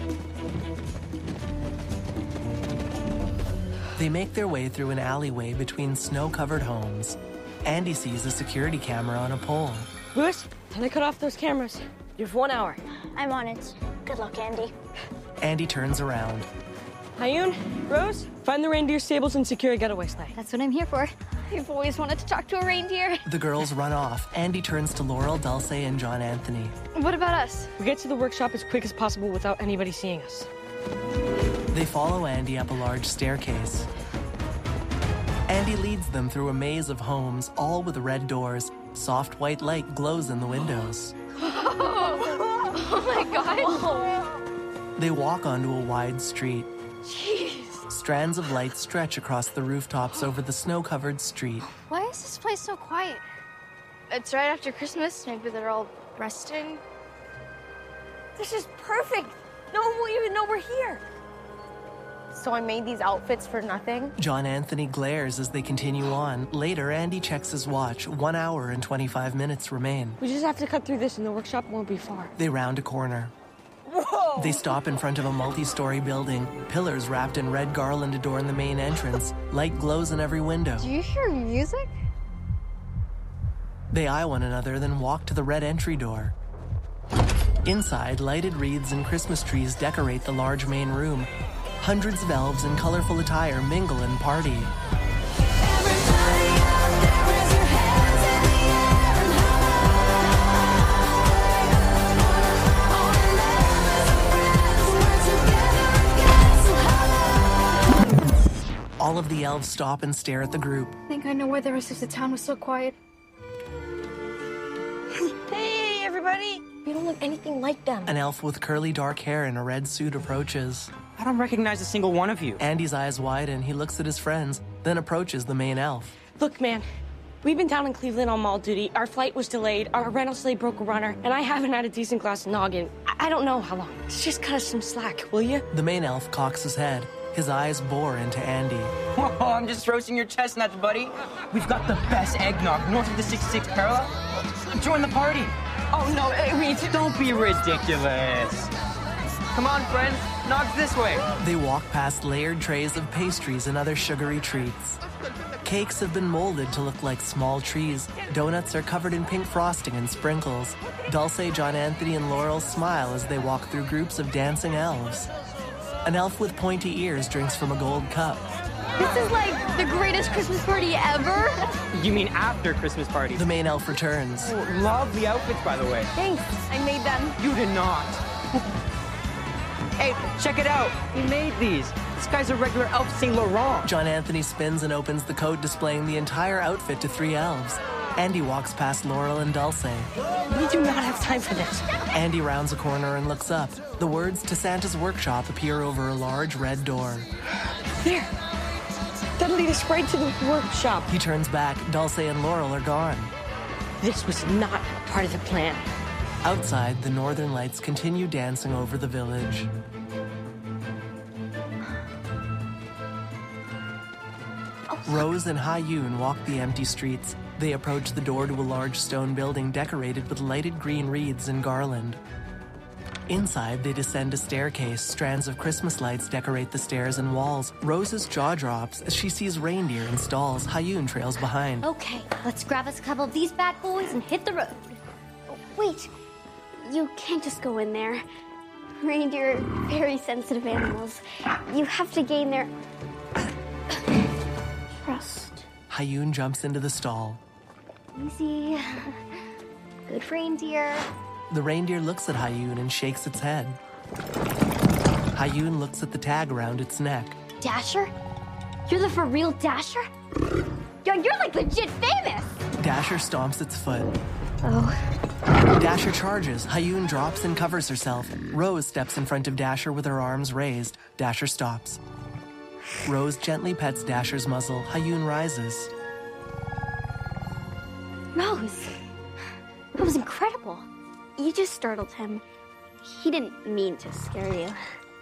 They make their way through an alleyway between snow-covered homes. Andy sees a security camera on a pole. Lewis, time to cut off those cameras. You have one hour. I'm on it. Good luck, Andy. Andy turns around. Hayun, Rose, find the reindeer stables and secure a getaway sleigh. That's what I'm here for. I've always wanted to talk to a reindeer. The girls run off. Andy turns to Laurel, Dulce, and John Anthony. What about us? We get to the workshop as quick as possible without anybody seeing us. They follow Andy up a large staircase. Andy leads them through a maze of homes, all with red doors. Soft white light glows in the windows. Oh my gosh. They walk onto a wide street. Jeez. Strands of light stretch across the rooftops over the snow-covered street. Why is this place so quiet? It's right after Christmas. Maybe they're all resting. This is perfect. No one will even know we're here. So I made these outfits for nothing? John Anthony glares as they continue on. Later, Andy checks his watch. One hour and twenty-five minutes remain. We just have to cut through this and the workshop won't be far. They round a corner. Whoa! They stop in front of a multi-story building. Pillars wrapped in red garland adorn the main entrance. Light glows in every window. Do you hear music? They eye one another, then walk to the red entry door. Inside, lighted wreaths and Christmas trees decorate the large main room. Hundreds of elves in colorful attire mingle and party. All of the elves stop and stare at the group. I think I know why the rest of the town was so quiet. Hey, everybody! You don't look anything like them. An elf with curly dark hair in a red suit approaches. I don't recognize a single one of you. Andy's eyes widen. He looks at his friends, then approaches the main elf. Look, man, we've been down in Cleveland on mall duty. Our flight was delayed, our rental sleigh broke a runner, and I haven't had a decent glass of noggin. I, I don't know how long. Just cut us some slack, will you? The main elf cocks his head. His eyes bore into Andy. Oh, I'm just roasting your chestnuts, buddy. We've got the best eggnog north of the sixty-six parallel. Join the party. Oh, no, I mean, don't be ridiculous. Come on, friends. Nog's this way. They walk past layered trays of pastries and other sugary treats. Cakes have been molded to look like small trees. Donuts are covered in pink frosting and sprinkles. Dulce, John Anthony, and Laurel smile as they walk through groups of dancing elves. An elf with pointy ears drinks from a gold cup. This is like the greatest Christmas party ever. You mean after Christmas party? The main elf returns. Oh, lovely outfits, by the way. Thanks. I made them. You did not. Hey, check it out. He made these. This guy's a regular elf Saint Laurent. John Anthony spins and opens the coat, displaying the entire outfit to three elves. Andy walks past Laurel and Dulce. We do not have time for this. Andy rounds a corner and looks up. The words "To Santa's Workshop" appear over a large red door. There. That'll lead us right to the workshop. He turns back. Dulce and Laurel are gone. This was not part of the plan. Outside, the northern lights continue dancing over the village. Rose and Hayun walk the empty streets. They approach the door to a large stone building decorated with lighted green wreaths and garland. Inside, they descend a staircase. Strands of Christmas lights decorate the stairs and walls. Rose's jaw drops as she sees reindeer in stalls. Hayun trails behind. Okay, let's grab us a couple of these bad boys and hit the road. Oh, wait, you can't just go in there. Reindeer are very sensitive animals. You have to gain their trust. Hayun jumps into the stall. Easy. Good reindeer. The reindeer looks at Hayun and shakes its head. Hayun looks at the tag around its neck. Dasher? You're the for real Dasher? Yo, you're like legit famous! Dasher stomps its foot. Oh. Dasher charges. Hayun drops and covers herself. Rose steps in front of Dasher with her arms raised. Dasher stops. Rose gently pets Dasher's muzzle. Hayun rises. Rose, that was incredible. You just startled him. He didn't mean to scare you.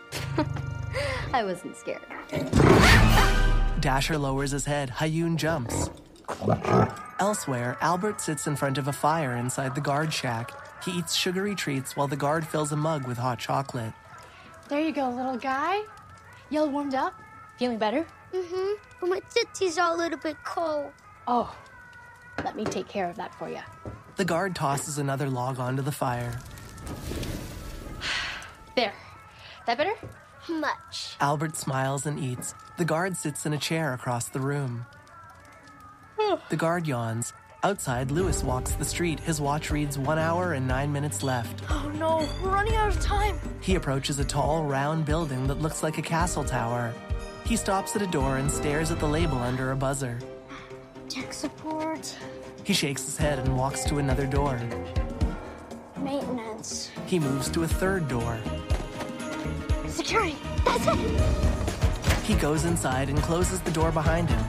I wasn't scared. Dasher lowers his head. Hayun jumps. Elsewhere, Albert sits in front of a fire inside the guard shack. He eats sugary treats while the guard fills a mug with hot chocolate. There you go, little guy. You all warmed up? Feeling better? Mm-hmm. But my titties are a little bit cold. Oh, let me take care of that for you. The guard tosses another log onto the fire. There. That better? much. Albert smiles and eats. The guard sits in a chair across the room. The guard yawns. Outside, Louis walks the street. His watch reads one hour and nine minutes left. Oh no, we're running out of time. He approaches a tall, round building that looks like a castle tower. He stops at a door and stares at the label under a buzzer. Tech support. He shakes his head and walks to another door. Maintenance. He moves to a third door. Security. That's it. He goes inside and closes the door behind him.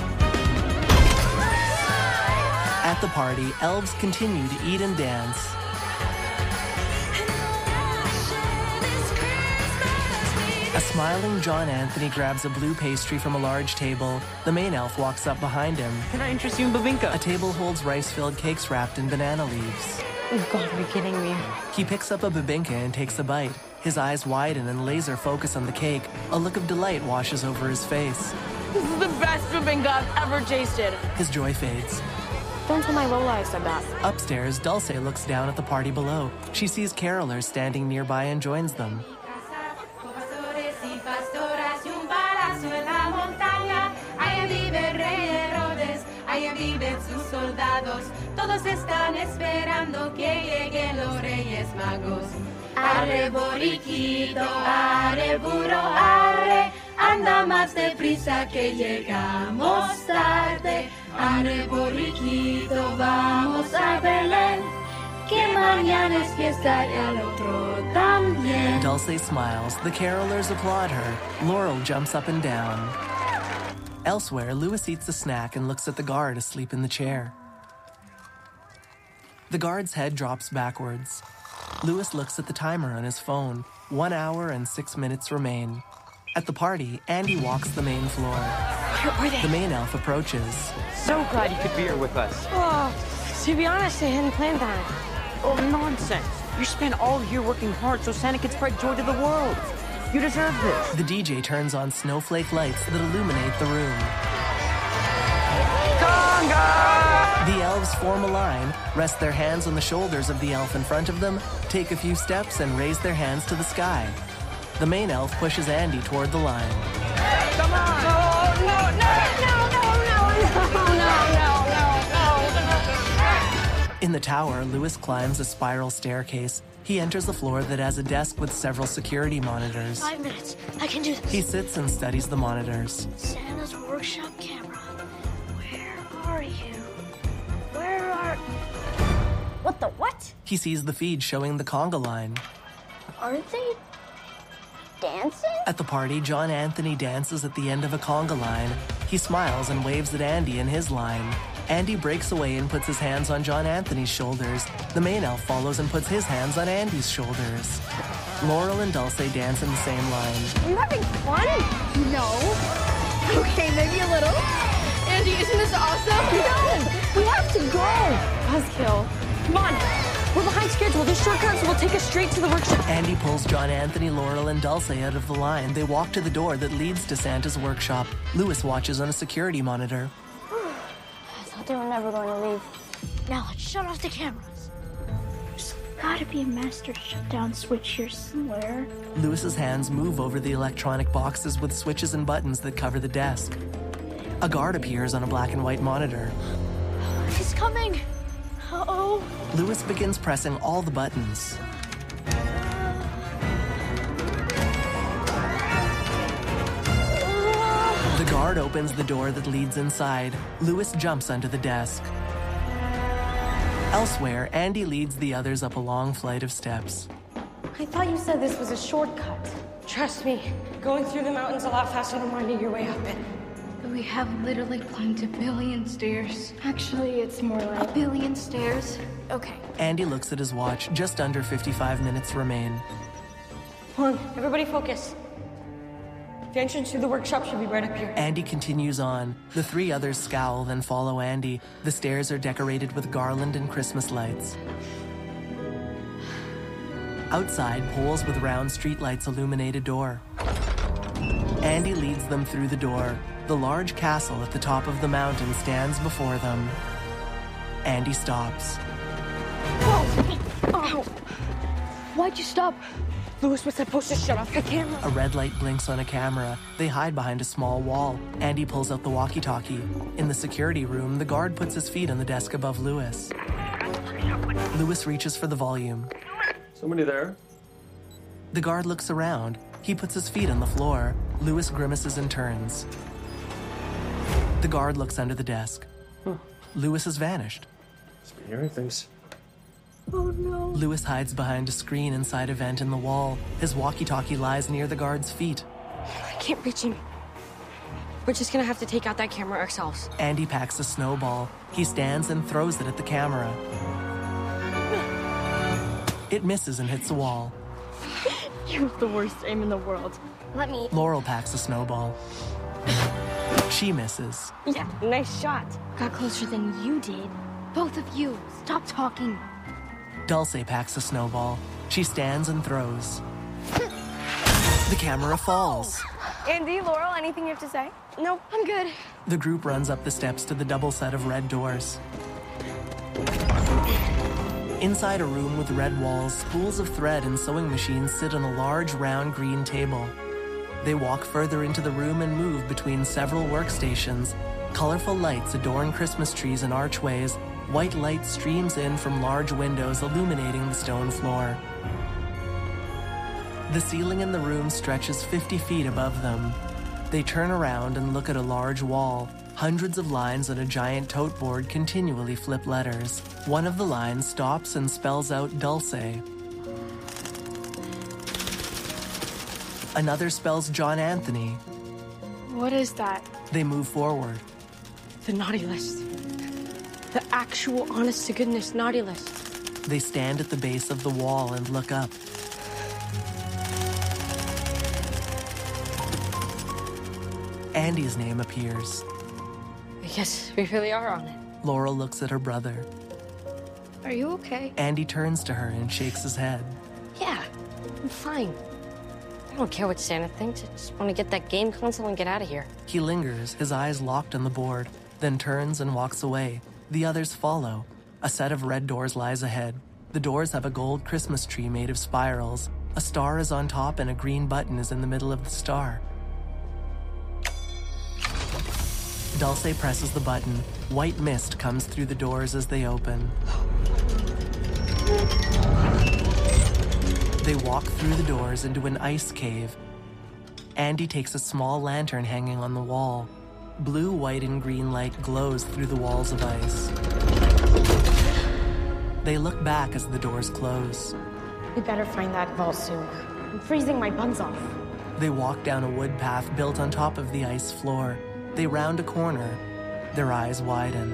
At the party, elves continue to eat and dance. A smiling John Anthony grabs a blue pastry from a large table. The main elf walks up behind him. Can I interest you in Babinka? A table holds rice-filled cakes wrapped in banana leaves. You've got to be kidding me. He picks up a babinka and takes a bite. His eyes widen and laser focus on the cake. A look of delight washes over his face. This is the best babinka I've ever tasted. His joy fades. Don't tell my Lola I said that. Upstairs, Dulce looks down at the party below. She sees carolers standing nearby and joins them. Arre borriquito, arre burro, arre, anda más deprisa que llegamos tarde. Arre borriquito, vamos a Belén, que mañana es fiesta y al otro también. Dulce smiles. The carolers applaud her. Laurel jumps up and down. Elsewhere, Louis eats a snack and looks at the guard asleep in the chair. The guard's head drops backwards. Louis looks at the timer on his phone. One hour and six minutes remain. At the party, Andy walks the main floor. Where are they? The main elf approaches. So glad you could be here with us. Oh, to be honest, I hadn't planned on it. Oh, nonsense. You spent all year working hard so Santa can spread joy to the world. You deserve this. The D J turns on snowflake lights that illuminate the room. Conga! The elves form a line, rest their hands on the shoulders of the elf in front of them, take a few steps, and raise their hands to the sky. The main elf pushes Andy toward the line. Come on! Oh, no, no, no, no, no, no, no, no, no, no. In the tower, Louis climbs a spiral staircase. He enters a floor that has a desk with several security monitors. Five minutes. I can do this. He sits and studies the monitors. Santa's workshop camera. Where are you? Where are... What the what? He sees the feed showing the conga line. Aren't they dancing? At the party, John Anthony dances at the end of a conga line. He smiles and waves at Andy in his line. Andy breaks away and puts his hands on John Anthony's shoulders. The main elf follows and puts his hands on Andy's shoulders. Laurel and Dulce dance in the same line. Are you having fun? No. Okay, maybe a little. Andy, isn't this awesome? No! We have to go! Buzzkill. Come on! We're behind schedule. There's shortcuts will take us straight to the workshop. Andy pulls John Anthony, Laurel, and Dulce out of the line. They walk to the door that leads to Santa's workshop. Louis watches on a security monitor. I thought they were never going to leave. Now let's shut off the cameras. There's gotta be a master shutdown switch here somewhere. Louis's hands move over the electronic boxes with switches and buttons that cover the desk. A guard appears on a black and white monitor. He's coming. Uh-oh. Louis begins pressing all the buttons. The guard opens the door that leads inside. Louis jumps under the desk. Elsewhere, Andy leads the others up a long flight of steps. I thought you said this was a shortcut. Trust me, going through the mountain's a lot faster than winding your way up it. We have literally climbed a billion stairs. Actually, it's more like a billion stairs. Okay. Andy looks at his watch. Just under fifty-five minutes remain. Come on, everybody focus. The entrance to the workshop should be right up here. Andy continues on. The three others scowl, then follow Andy. The stairs are decorated with garland and Christmas lights. Outside, poles with round streetlights illuminate a door. Andy leads them through the door. The large castle at the top of the mountain stands before them. Andy stops. Whoa! Oh. Why'd you stop? Louis was supposed to shut off the camera. A red light blinks on a camera. They hide behind a small wall. Andy pulls out the walkie-talkie. In the security room, the guard puts his feet on the desk above Louis. Louis reaches for the volume. Somebody there? The guard looks around. He puts his feet on the floor. Louis grimaces and turns. The guard looks under the desk. Huh. Louis has vanished. Must be hearing things. Oh no. Louis hides behind a screen inside a vent in the wall. His walkie-talkie lies near the guard's feet. I can't reach him. We're just gonna have to take out that camera ourselves. Andy packs a snowball. He stands and throws it at the camera. It misses and hits the wall. You have the worst aim in the world. Let me. Laurel packs a snowball. She misses. Yeah, nice shot. Got closer than you did. Both of you, stop talking. Dulce packs a snowball. She stands and throws. The camera falls. Andy, Laurel, anything you have to say? Nope, I'm good. The group runs up the steps to the double set of red doors. Inside a room with red walls, spools of thread and sewing machines sit on a large, round green table. They walk further into the room and move between several workstations. Colorful lights adorn Christmas trees and archways. White light streams in from large windows, illuminating the stone floor. The ceiling in the room stretches fifty feet above them. They turn around and look at a large wall. Hundreds of lines on a giant tote board continually flip letters. One of the lines stops and spells out Dulce. Another spells John Anthony. What is that? They move forward. The naughty list. The actual honest-to-goodness naughty list. They stand at the base of the wall and look up. Andy's name appears. I guess we really are on it. Laurel looks at her brother. Are you okay? Andy turns to her and shakes his head. Yeah, I'm fine. I don't care what Santa thinks. I just want to get that game console and get out of here. He lingers, his eyes locked on the board, then turns and walks away. The others follow. A set of red doors lies ahead. The doors have a gold Christmas tree made of spirals. A star is on top and a green button is in the middle of the star. Dulce presses the button. White mist comes through the doors as they open. They walk through the doors into an ice cave. Andy takes a small lantern hanging on the wall. Blue, white, and green light glows through the walls of ice. They look back as the doors close. We better find that vault soon. I'm freezing my buns off. They walk down a wood path built on top of the ice floor. They round a corner. Their eyes widen.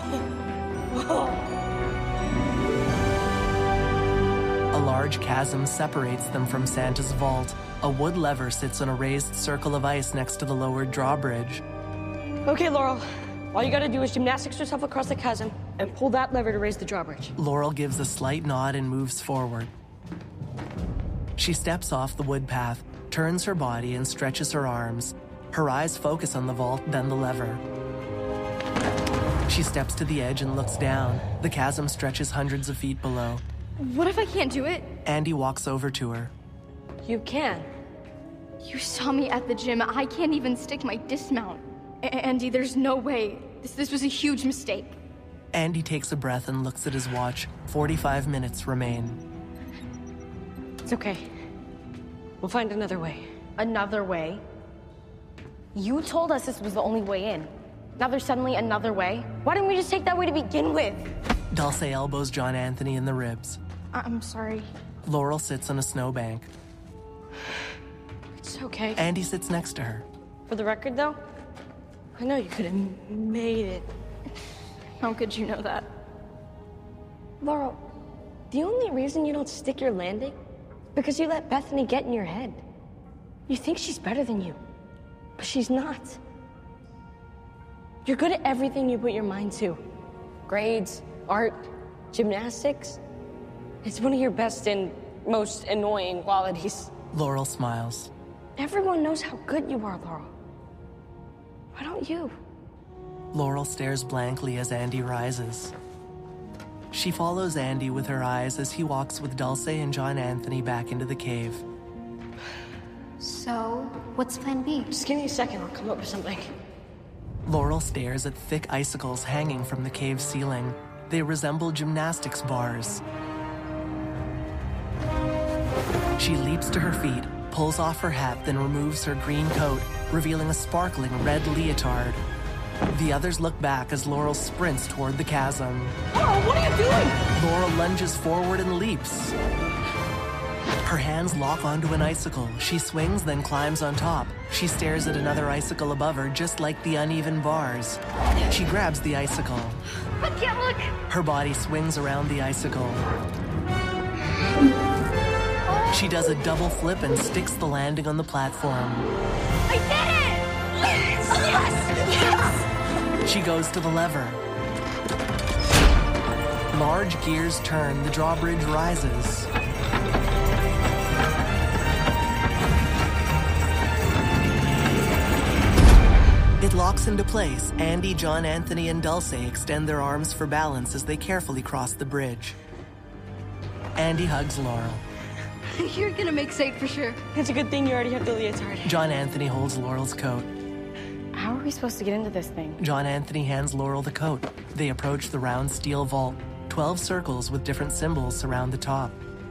A large chasm separates them from Santa's vault. A wood lever sits on a raised circle of ice next to the lowered drawbridge. Okay, Laurel. All you gotta do is gymnastics yourself across the chasm and pull that lever to raise the drawbridge. Laurel gives a slight nod and moves forward. She steps off the wood path, turns her body, and stretches her arms. Her eyes focus on the vault, then the lever. She steps to the edge and looks down. The chasm stretches hundreds of feet below. What if I can't do it? Andy walks over to her. You can. You saw me at the gym. I can't even stick my dismount. A- Andy, there's no way. This, this was a huge mistake. Andy takes a breath and looks at his watch. Forty-five minutes remain. It's okay. We'll find another way. Another way? You told us this was the only way in. Now there's suddenly another way? Why didn't we just take that way to begin with? Dulce elbows John Anthony in the ribs. I- I'm sorry. Laurel sits on a snowbank. It's okay. Andy sits next to her. For the record, though, I know you could have made it. How could you know that? Laurel, the only reason you don't stick your landing is because you let Bethany get in your head. You think she's better than you, but she's not. You're good at everything you put your mind to. Grades, art, gymnastics. It's one of your best and most annoying qualities. Laurel smiles. Everyone knows how good you are, Laurel. Why don't you? Laurel stares blankly as Andy rises. She follows Andy with her eyes as he walks with Dulce and John Anthony back into the cave. So, what's plan B? Just give me a second, I'll come up with something. Laurel stares at thick icicles hanging from the cave ceiling. They resemble gymnastics bars. She leaps to her feet, pulls off her hat, then removes her green coat, revealing a sparkling red leotard. The others look back as Laurel sprints toward the chasm. Oh, what are you doing? Laurel lunges forward and leaps. Her hands lock onto an icicle. She swings, then climbs on top. She stares at another icicle above her, just like the uneven bars. She grabs the icicle. I can't look! Her body swings around the icicle. She does a double flip and sticks the landing on the platform. I did it! Yes! Yes! Yes! She goes to the lever. Large gears turn, the drawbridge rises. It locks into place. Andy, John, Anthony, and Dulce extend their arms for balance as they carefully cross the bridge. Andy hugs Laurel. You're gonna make safe for sure. It's a good thing you already have the leotard. John Anthony holds Laurel's coat. How are we supposed to get into this thing? John Anthony hands Laurel the coat. They approach the round steel vault. Twelve circles with different symbols surround the top.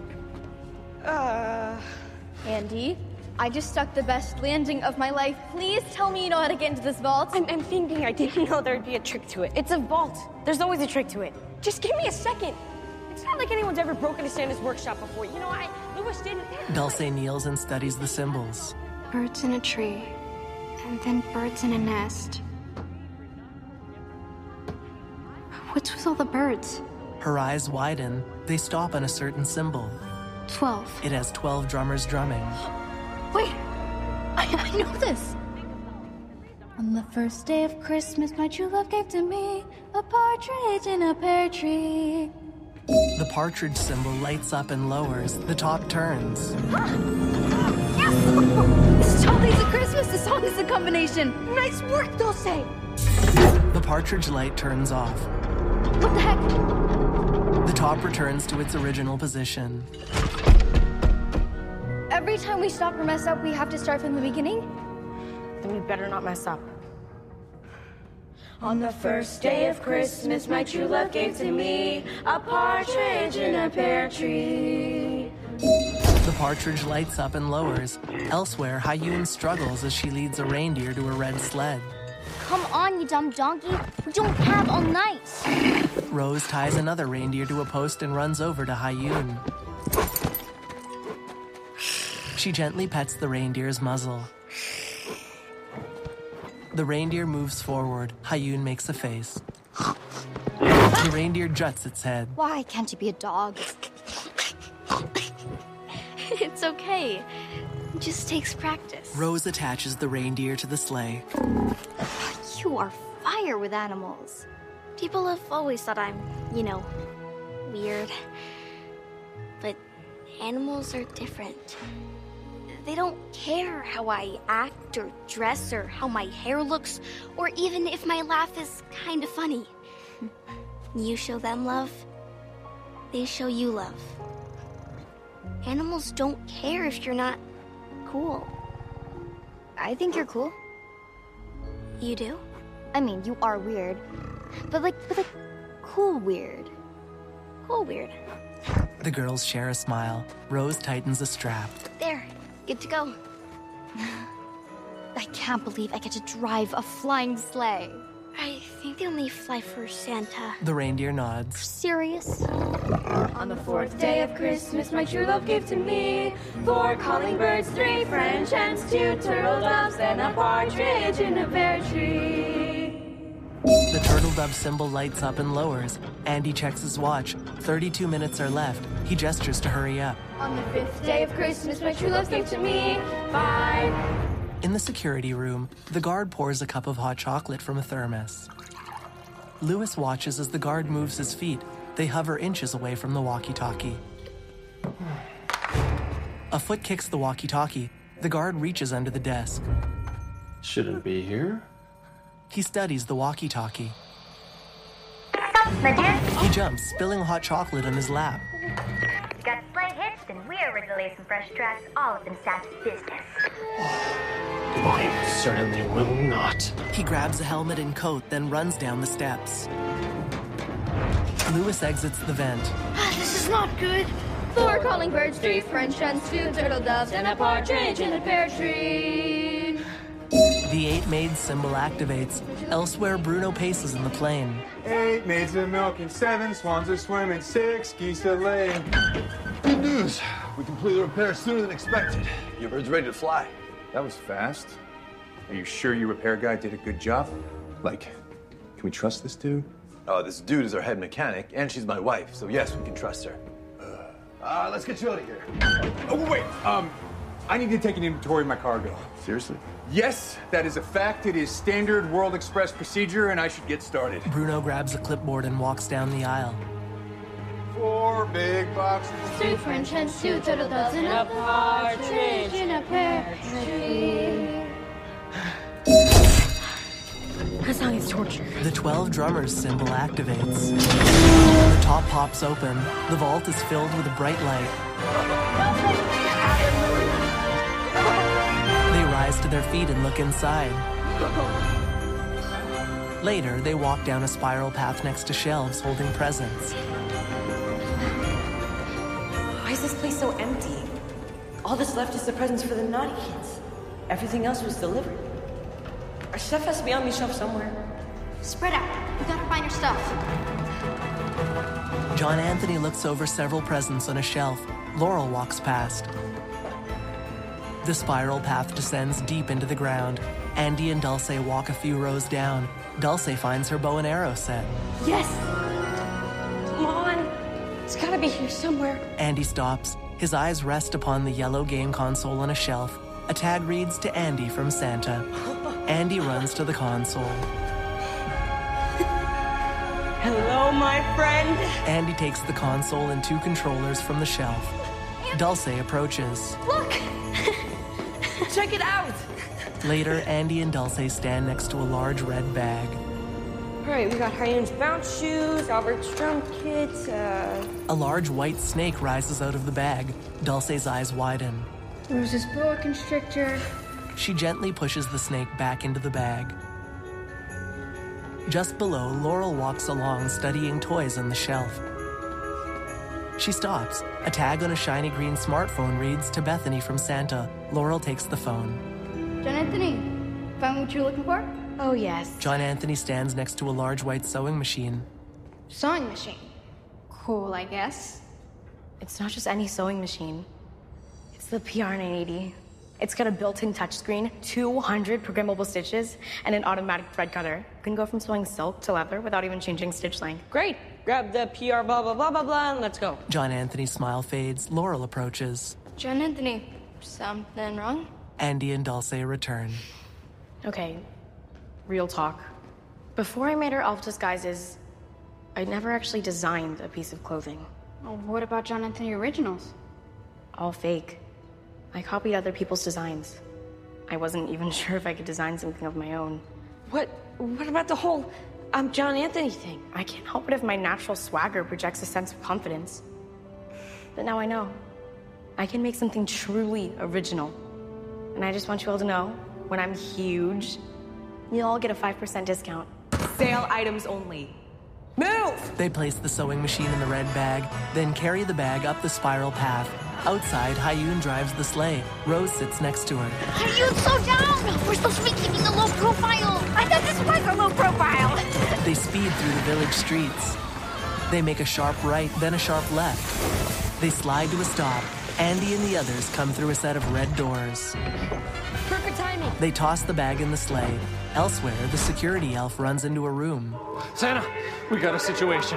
Uh... Andy, I just stuck the best landing of my life. Please tell me you know how to get into this vault. I'm, I'm thinking I didn't know there'd be a trick to it. It's a vault. There's always a trick to it. Just give me a second. It's not like anyone's ever broken a Santa's workshop before. You know, I Louis didn't. Dulce kneels and studies the symbols. Birds in a tree, and then birds in a nest. What's with all the birds? Her eyes widen. They stop on a certain symbol. Twelve. It has twelve drummers drumming. Wait, I, I know this. On the first day of Christmas, my true love gave to me a partridge in a pear tree. The partridge symbol lights up and lowers. The top turns. Yes! This totally is a Christmas. The song is a combination. Nice work, Dulce. The partridge light turns off. What the heck? The top returns to its original position. Every time we stop or mess up, we have to start from the beginning? Then we better not mess up. On the first day of Christmas, my true love gave to me a partridge in a pear tree. The partridge lights up and lowers. Elsewhere, Hyun struggles as she leads a reindeer to a red sled. Come on, you dumb donkey. We don't have all night. Rose ties another reindeer to a post and runs over to Hyun. She gently pets the reindeer's muzzle. The reindeer moves forward. Hyun makes a face. The reindeer juts its head. Why can't you be a dog? It's okay. It just takes practice. Rose attaches the reindeer to the sleigh. You are fire with animals. People have always thought I'm, you know, weird. But animals are different. They don't care how I act or dress or how my hair looks, or even if my laugh is kind of funny. You show them love, they show you love. Animals don't care if you're not cool. I think you're cool. You do? I mean, you are weird. But like, but like, cool weird. Cool weird. The girls share a smile. Rose tightens a strap. There. Good to go. I can't believe I get to drive a flying sleigh. I think they only fly for Santa. The reindeer nods. Serious? On the fourth day of Christmas, my true love gave to me four calling birds, three French hens, two turtle doves, and a partridge in a pear tree. The turtle dove symbol lights up and lowers. Andy checks his watch. thirty-two minutes are left. He gestures to hurry up. On the fifth day of Christmas, my true love gave to me five. In the security room, the guard pours a cup of hot chocolate from a thermos. Louis watches as the guard moves his feet. They hover inches away from the walkie-talkie. A foot kicks the walkie-talkie. The guard reaches under the desk. Shouldn't be here. He studies the walkie-talkie. He jumps, spilling hot chocolate on his lap. you got the sleigh hitched, and we're ready to lay some fresh tracks all up in Santa's business. I certainly will not. He grabs a helmet and coat, then runs down the steps. Louis exits the vent. This is not good. Four calling birds, three French hens, two turtle doves, and a partridge in a pear tree. The eight maids symbol activates. Elsewhere, Bruno paces in the plane. Eight maids are milking, seven swans are swimming, six geese are laying. Good news. We completed the repair sooner than expected. Your bird's ready to fly. That was fast. Are you sure your repair guy did a good job? Like, can we trust this dude? Oh, this dude is our head mechanic, and she's my wife, so yes, we can trust her. Uh, let's get you out of here. Oh, wait. Um, I need to take an inventory of my cargo. Seriously? Yes, that is a fact. It is standard World Express procedure, and I should get started. Bruno grabs a clipboard and walks down the aisle. Four big boxes. Two French hens, two turtle doves, and a partridge in a pear tree. That song is torture. The twelve drummers symbol activates. The top pops open. The vault is filled with a bright light. They rise to their feet and look inside. Later, they walk down a spiral path next to shelves holding presents. Why is this place so empty? All that's left is the presents for the naughty kids. Everything else was delivered. Our stuff has to be on these shelves somewhere. Spread out. We gotta find your stuff. John Anthony looks over several presents on a shelf. Laurel walks past. The spiral path descends deep into the ground. Andy and Dulce walk a few rows down. Dulce finds her bow and arrow set. Yes! Come on! It's gotta be here somewhere. Andy stops. His eyes rest upon the yellow game console on a shelf. A tag reads to Andy from Santa. Andy runs to the console. Hello, my friend. Andy takes the console and two controllers from the shelf. Dulce approaches. Look! Check it out! Later, Andy and Dulce stand next to a large red bag. All right, we got Hyeon's bounce shoes, Albert's drum kit, uh... A large white snake rises out of the bag. Dulce's eyes widen. There's this boa constrictor. She gently pushes the snake back into the bag. Just below, Laurel walks along, studying toys on the shelf. She stops. A tag on a shiny green smartphone reads to Bethany from Santa. Laurel takes the phone. John Anthony, found what you're looking for? Oh, yes. John Anthony stands next to a large white sewing machine. Sewing machine. Cool, I guess. It's not just any sewing machine. It's the P R nine eighty. It's got a built-in touchscreen, two hundred programmable stitches, and an automatic thread cutter. You can go from sewing silk to leather without even changing stitch length. Great. Grab the P R blah, blah, blah, blah, blah, and let's go. John Anthony's smile fades. Laurel approaches. John Anthony, something wrong? Andy and Dulce return. Okay, real talk. Before I made her elf disguises, I never actually designed a piece of clothing. Well, what about John Anthony originals? All fake. I copied other people's designs. I wasn't even sure if I could design something of my own. What? What about the whole I'm John Anthony thing? I can't help it if my natural swagger projects a sense of confidence. But now I know. I can make something truly original. And I just want you all to know, when I'm huge, you'll all get a five percent discount. Sale items only. Move! They place the sewing machine in the red bag, then carry the bag up the spiral path. Outside, Hyeon drives the sleigh. Rose sits next to her. Hyeon, slow down! We're supposed to be keeping a low profile! I thought this was a low profile! They speed through the village streets. They make a sharp right, then a sharp left. They slide to a stop. Andy and the others come through a set of red doors. Perfect timing. They toss the bag in the sleigh. Elsewhere, the security elf runs into a room. Santa, we got a situation.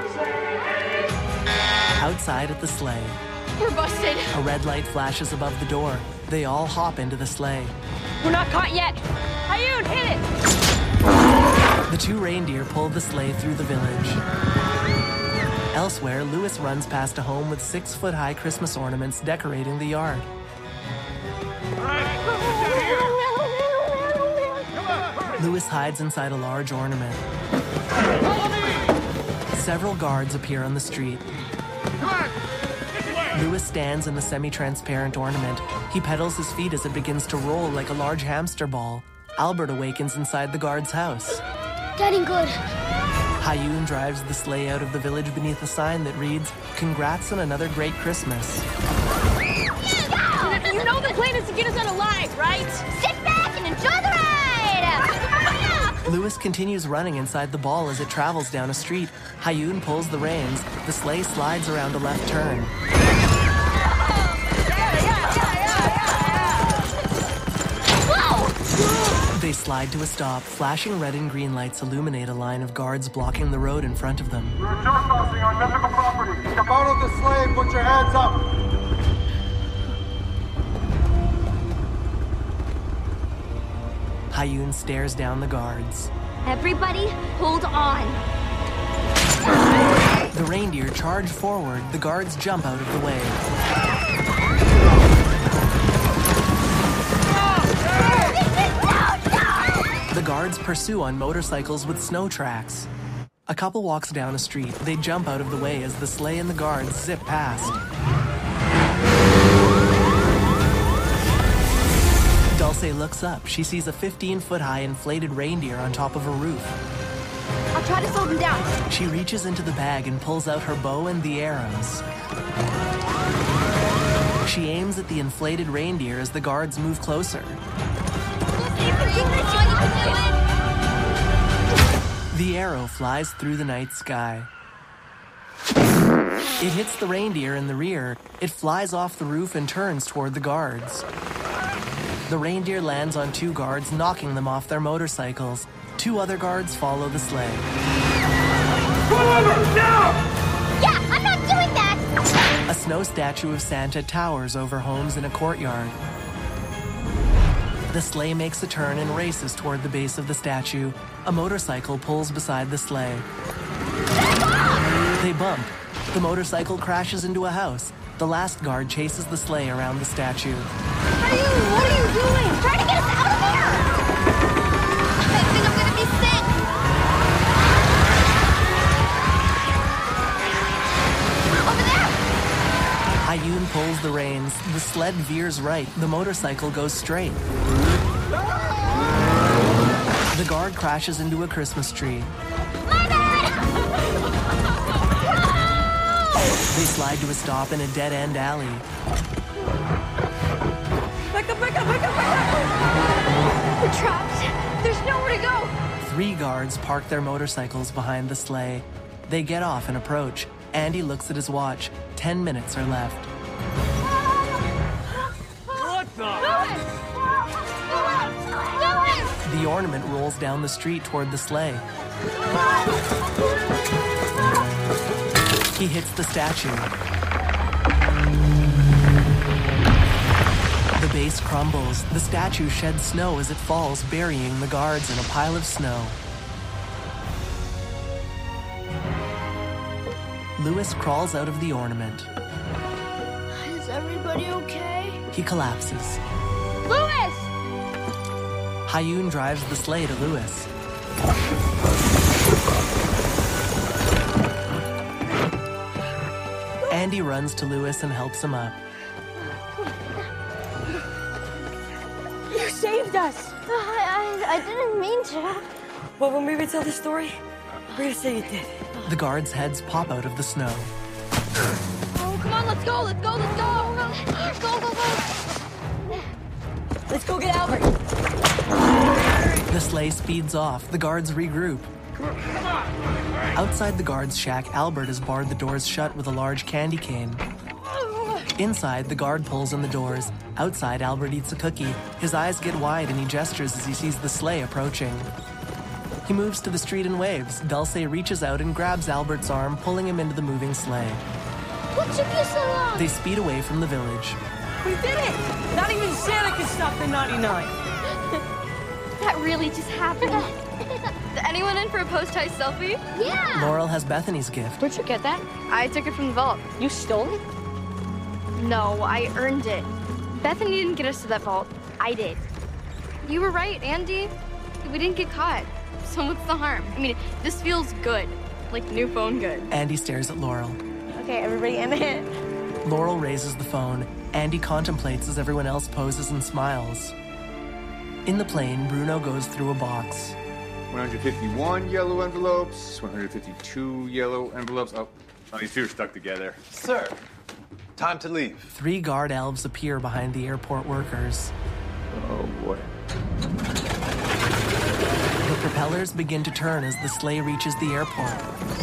Outside at the sleigh, We're busted. a red light flashes above the door. They all hop into the sleigh. We're not caught yet. Hyeon, hit it! The two reindeer pull the sleigh through the village. Elsewhere, Louis runs past a home with six-foot-high Christmas ornaments decorating the yard. Louis hides inside a large ornament. Several guards appear on the street. Louis stands in the semi-transparent ornament. He pedals his feet as it begins to roll like a large hamster ball. Albert awakens inside the guard's house. Getting good. Hayun drives the sleigh out of the village beneath a sign that reads, "Congrats on another great Christmas." You know the plan is to get us out alive, right? Sit back and enjoy the ride! Louis continues running inside the ball as it travels down a street. Hayun pulls the reins. The sleigh slides around a left turn. They slide to a stop. Flashing red and green lights illuminate a line of guards blocking the road in front of them. You're trespassing on mythical property. Step out of the sleigh and put your hands up. Hayun stares down the guards. Everybody, hold on. The reindeer charge forward. The guards jump out of the way. The guards pursue on motorcycles with snow tracks. A couple walks down a street. They jump out of the way as the sleigh and the guards zip past. Dulce looks up. She sees a fifteen-foot-high inflated reindeer on top of a roof. I'll try to slow them down. She reaches into the bag and pulls out her bow and the arrows. She aims at the inflated reindeer as the guards move closer. The arrow flies through the night sky. It hits the reindeer in the rear. It flies off the roof and turns toward the guards. The reindeer lands on two guards, knocking them off their motorcycles. Two other guards follow the sleigh. Pull over, now! Yeah, I'm not doing that! A snow statue of Santa towers over homes in a courtyard. The sleigh makes a turn and races toward the base of the statue. A motorcycle pulls beside the sleigh. They bump. The motorcycle crashes into a house. The last guard chases the sleigh around the statue. Hayun, what are you doing? Try to get us out of here! I think I'm gonna be sick! Over there! Hayun pulls the reins. The sled veers right. The motorcycle goes straight. The guard crashes into a Christmas tree. My bad! They slide to a stop in a dead-end alley. Back up, back up, back up, back up! We're trapped. There's nowhere to go. Three guards park their motorcycles behind the sleigh. They get off and approach. Andy looks at his watch. Ten minutes are left. What the? The ornament rolls down the street toward the sleigh. He hits the statue. The base crumbles. The statue sheds snow as it falls, burying the guards in a pile of snow. Louis crawls out of the ornament. Is everybody okay? He collapses. Louis! Hayun drives the sleigh to Louis. Andy runs to Louis and helps him up. You saved us! I, I, I didn't mean to. Well, when we retell the story, we're gonna say you did. The guards' heads pop out of the snow. Oh, come on, let's go, let's go, let's go! Let's go, go, go! Let's go get Albert! The sleigh speeds off. The guards regroup. Outside the guard's shack, Albert has barred the doors shut with a large candy cane. Inside, the guard pulls on the doors. Outside, Albert eats a cookie. His eyes get wide and he gestures as he sees the sleigh approaching. He moves to the street and waves. Dulce reaches out and grabs Albert's arm, pulling him into the moving sleigh. What took you so long? They speed away from the village. We did it! Not even Santa can stop the ninety-nine. That really just happened. Anyone in for a post-high selfie? Yeah! Laurel has Bethany's gift. Where'd you get that? I took it from the vault. You stole it? No, I earned it. Bethany didn't get us to that vault. I did. You were right, Andy. We didn't get caught. So what's the harm? I mean, this feels good. Like new phone good. Andy stares at Laurel. Okay, everybody in it. Laurel raises the phone. Andy contemplates as everyone else poses and smiles. In the plane, Bruno goes through a box. one hundred fifty-one yellow envelopes, one hundred fifty-two yellow envelopes. Oh, oh, these two are stuck together. Sir, time to leave. Three guard elves appear behind the airport workers. Oh, boy. The propellers begin to turn as the sleigh reaches the airport.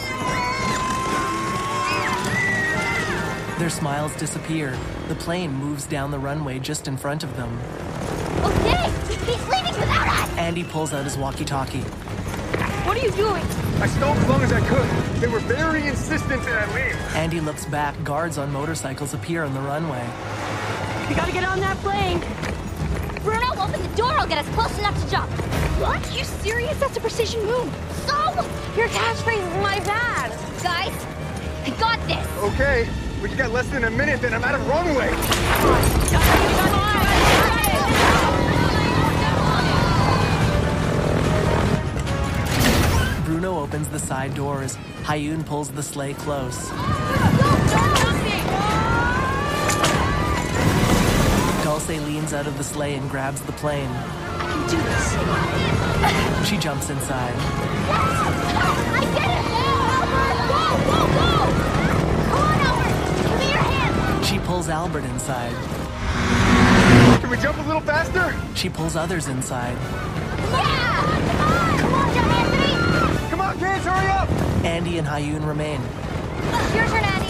Their smiles disappear. The plane moves down the runway just in front of them. Okay, he's leaving without us! Andy pulls out his walkie-talkie. What are you doing? I stole as long as I could. They were very insistent that I leave. Andy looks back. Guards on motorcycles appear on the runway. We gotta get on that plane. Bruno, open the door. I'll get us close enough to jump. What? Are you serious? That's a precision move. So? Your catchphrase is my bad. Guys, I got this. Okay, we just got less than a minute, then I'm out of runway. Bruno opens the side doors. Hayun pulls the sleigh close. Dulce leans out of the sleigh and grabs the plane. I can do this. She jumps inside. I did it! Go, go, go! Come on, Albert! Give me your hand! She pulls Albert inside. Can we jump a little faster? She pulls others inside. Yeah! Come on! Come on, John Anthony! Come on, kids, hurry up! Andy and Hayun remain. Your turn, Andy.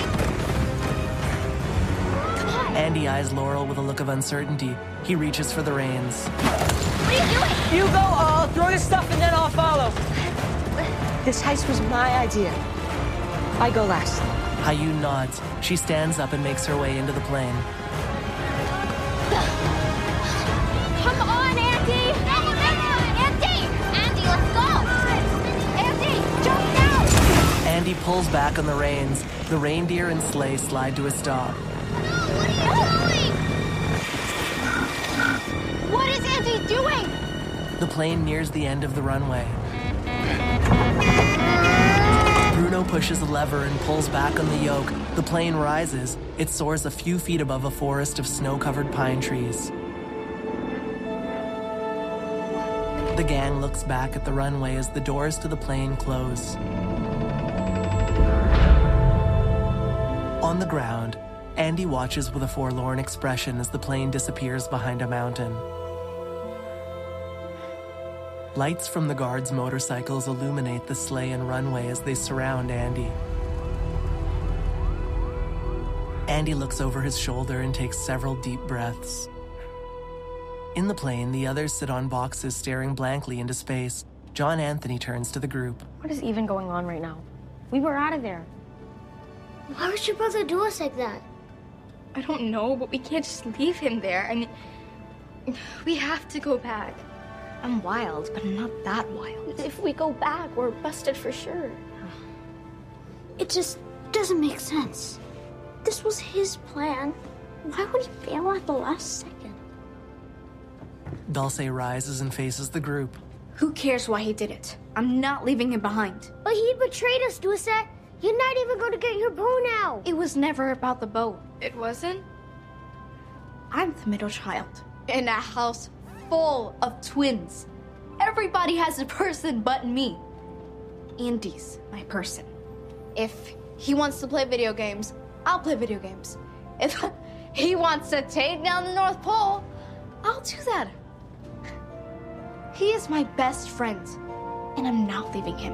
Andy eyes Laurel with a look of uncertainty. He reaches for the reins. What are you doing? You go, I'll throw your stuff and then I'll follow. This heist was my idea. I go last. Hayun nods. She stands up and makes her way into the plane. Come on, Andy! Andy, Andy! Andy, let's go! Andy, jump now! Andy pulls back on the reins. The reindeer and sleigh slide to a stop. What are you doing? What is Andy doing? The plane nears the end of the runway. Bruno pushes a lever and pulls back on the yoke. The plane rises. It soars a few feet above a forest of snow-covered pine trees. The gang looks back at the runway as the doors to the plane close. On the ground, Andy watches with a forlorn expression as the plane disappears behind a mountain. Lights from the guards' motorcycles illuminate the sleigh and runway as they surround Andy. Andy looks over his shoulder and takes several deep breaths. In the plane, the others sit on boxes staring blankly into space. John Anthony turns to the group. What is even going on right now? We were out of there. Why would your brother do us like that? I don't know, but we can't just leave him there. I mean, we have to go back. I'm wild, but I'm not that wild. If we go back, we're busted for sure. It just doesn't make sense. This was his plan. Why would he fail at the last second? Dulce rises and faces the group. Who cares why he did it? I'm not leaving him behind. But he betrayed us, Dulce. You're not even going to get your bow now. It was never about the bow. It wasn't? I'm the middle child in a house full of twins. Everybody has a person but me. Andy's my person. If he wants to play video games, I'll play video games. If he wants to take down the North Pole, I'll do that. He is my best friend, and I'm not leaving him.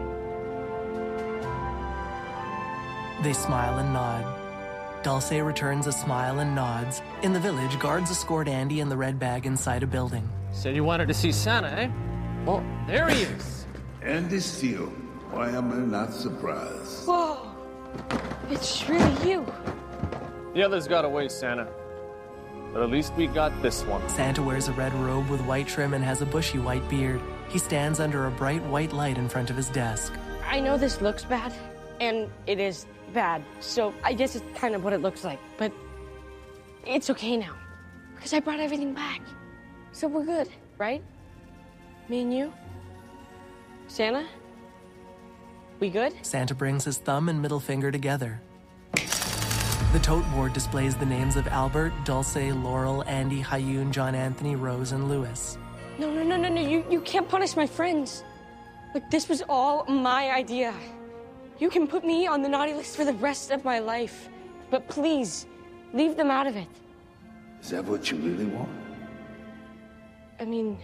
They smile and nod. Dulce returns a smile and nods. In the village, guards escort Andy and the red bag inside a building. Said you wanted to see Santa, eh? Well, there he is. Andy Steele. Why am I not surprised? Whoa. It's really you. The others got away, Santa. But at least we got this one. Santa wears a red robe with white trim and has a bushy white beard. He stands under a bright white light in front of his desk. I know this looks bad, and it is bad, so I guess it's kind of what it looks like, but it's okay now, because I brought everything back. So we're good, right? Me and you? Santa? We good? Santa brings his thumb and middle finger together. The tote board displays the names of Albert, Dulce, Laurel, Andy, Hayun, John Anthony, Rose, and Louis. No, no, no, no, no. You, you can't punish my friends. Look, this was all my idea. You can put me on the naughty list for the rest of my life. But please, leave them out of it. Is that what you really want? I mean,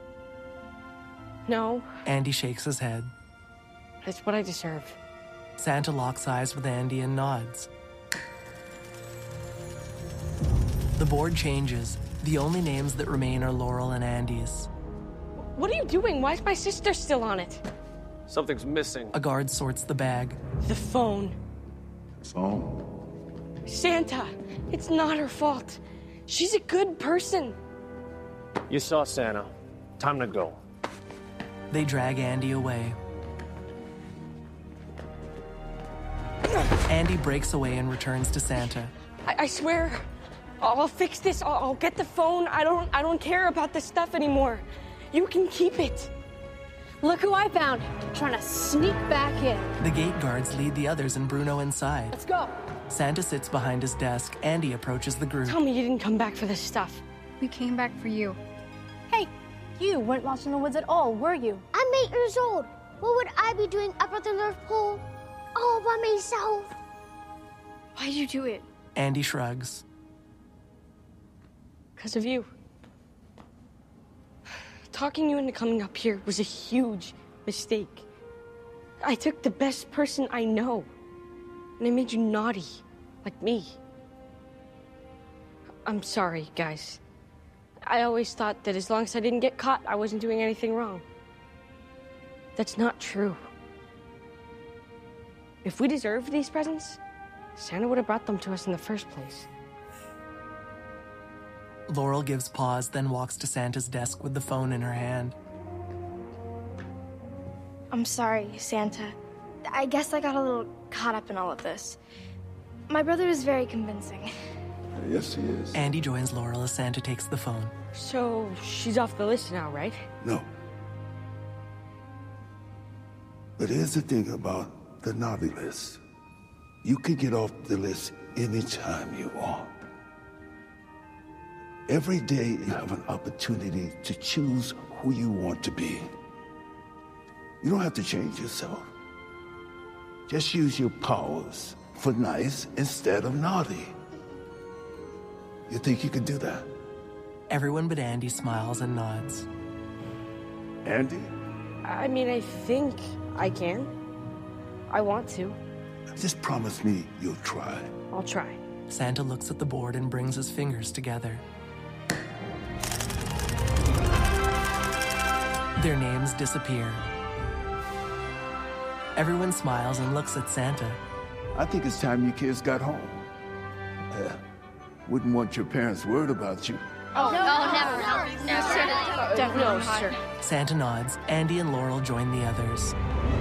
no. Andy shakes his head. It's what I deserve. Santa locks eyes with Andy and nods. The board changes. The only names that remain are Laurel and Andy's. What are you doing? Why is my sister still on it? Something's missing. A guard sorts the bag. The phone. Phone? Santa, it's not her fault. She's a good person. You saw Santa. Time to go. They drag Andy away. Andy breaks away and returns to Santa. I, I swear, I'll fix this. I'll, I'll get the phone. I don't, I don't care about this stuff anymore. You can keep it. Look who I found, trying to sneak back in. The gate guards lead the others and Bruno inside. Let's go. Santa sits behind his desk. Andy approaches the group. Tell me you didn't come back for this stuff. We came back for you. Hey, you weren't lost in the woods at all, were you? I'm eight years old. What would I be doing up at the North Pole? All by myself. Why'd you do it? Andy shrugs. Because of you. Talking you into coming up here was a huge mistake. I took the best person I know, and I made you naughty, like me. I'm sorry, guys. I always thought that as long as I didn't get caught, I wasn't doing anything wrong. That's not true. If we deserved these presents, Santa would have brought them to us in the first place. Laurel gives pause, then walks to Santa's desk with the phone in her hand. I'm sorry, Santa. I guess I got a little caught up in all of this. My brother is very convincing. Yes, he is. Andy joins Laurel as Santa takes the phone. So, she's off the list now, right? No. But here's the thing about the naughty list. You can get off the list anytime you want. Every day you have an opportunity to choose who you want to be. You don't have to change yourself. Just use your powers for nice instead of naughty. You think you can do that? Everyone but Andy smiles and nods. Andy? I mean, I think I can. I want to. Just promise me you'll try. I'll try. Santa looks at the board and brings his fingers together. Their names disappear. Everyone smiles and looks at Santa. I think it's time you kids got home. Uh, wouldn't want your parents worried about you. Oh, no, no, never, no, never. Never, no, sir. Santa nods. Andy and Laurel join the others.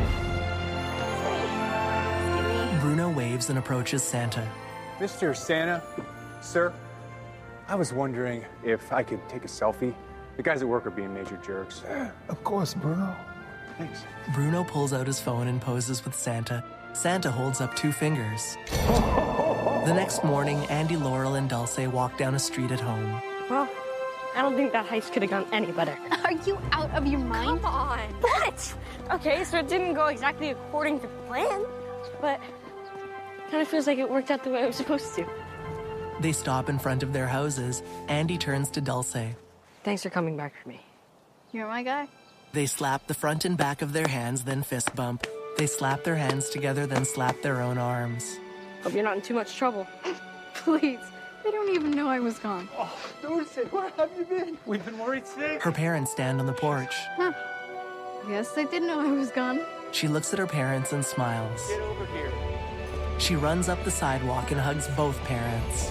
Bruno waves and approaches Santa. Mister Santa, sir, I was wondering if I could take a selfie. The guys at work are being major jerks. Of course, Bruno. Thanks. Bruno pulls out his phone and poses with Santa. Santa holds up two fingers. The next morning, Andy, Laurel, and Dulce walk down a street at home. Well, I don't think that heist could have gone any better. Are you out of your mind? Come on. What? Okay, so it didn't go exactly according to plan, but kind of feels like it worked out the way it was supposed to. They stop in front of their houses. Andy turns to Dulce. Thanks for coming back for me. You're my guy. They slap the front and back of their hands, then fist bump. They slap their hands together, then slap their own arms. Hope you're not in too much trouble. Please. They don't even know I was gone. Oh, Dulce, where have you been? We've been worried sick. Her parents stand on the porch. Huh. Yes, they did know I was gone. She looks at her parents and smiles. Get over here. She runs up the sidewalk and hugs both parents.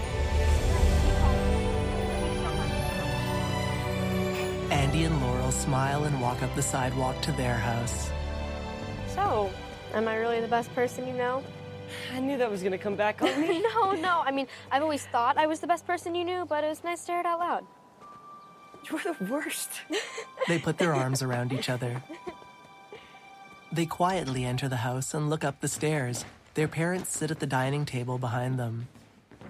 Andy and Laurel smile and walk up the sidewalk to their house. So, am I really the best person you know? I knew that was gonna come back on me. No, no. I mean, I've always thought I was the best person you knew, but it was nice to hear it out loud. You're the worst. They put their arms around each other. They quietly enter the house and look up the stairs. Their parents sit at the dining table behind them.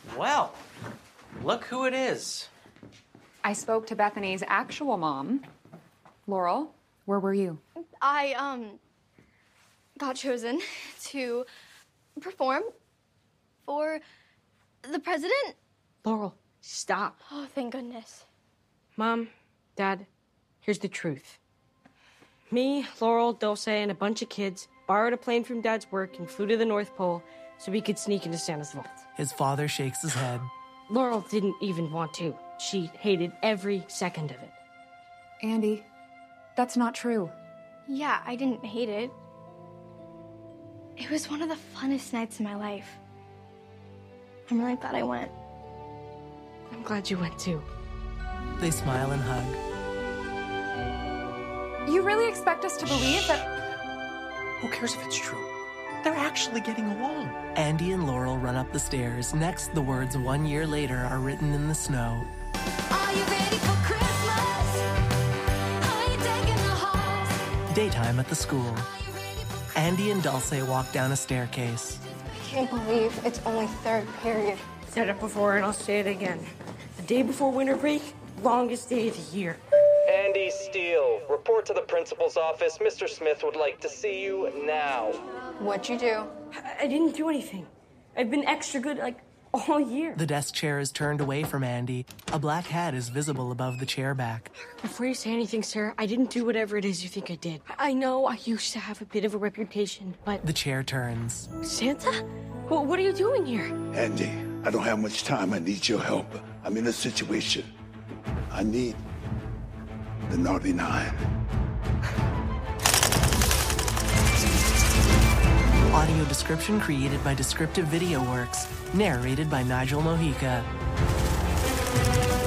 Well, look who it is. I spoke to Bethany's actual mom. Laurel, where were you? I, um, got chosen to perform for the president. Laurel, stop. Oh, thank goodness. Mom, Dad, here's the truth. Me, Laurel, Dulce, and a bunch of kids borrowed a plane from Dad's work and flew to the North Pole so we could sneak into Santa's vault. His father shakes his head. Laurel didn't even want to. She hated every second of it. Andy, that's not true. Yeah, I didn't hate it. It was one of the funnest nights of my life. I'm really glad I went. I'm glad you went too. They smile and hug. You really expect us to believe that... Who cares if it's true? They're actually getting along. Andy and Laurel run up the stairs. Next, the words "one year later" are written in the snow. Are you ready for Christmas? Are you taking the halls? Daytime at the school. Andy and Dulce walk down a staircase. I can't believe it's only third period. Said it before and I'll say it again. The day before winter break, longest day of the year. Andy Steele, report to the principal's office. Mister Smith would like to see you now. What'd you do? I, I didn't do anything. I've been extra good, like, all year. The desk chair is turned away from Andy. A black hat is visible above the chair back. Before you say anything, sir, I didn't do whatever it is you think I did. I know I used to have a bit of a reputation, but... The chair turns. Santa? Well, what are you doing here? Andy, I don't have much time. I need your help. I'm in a situation. I need the Naughty Nine. Audio description created by Descriptive Video Works. Narrated by Nigel Mojica.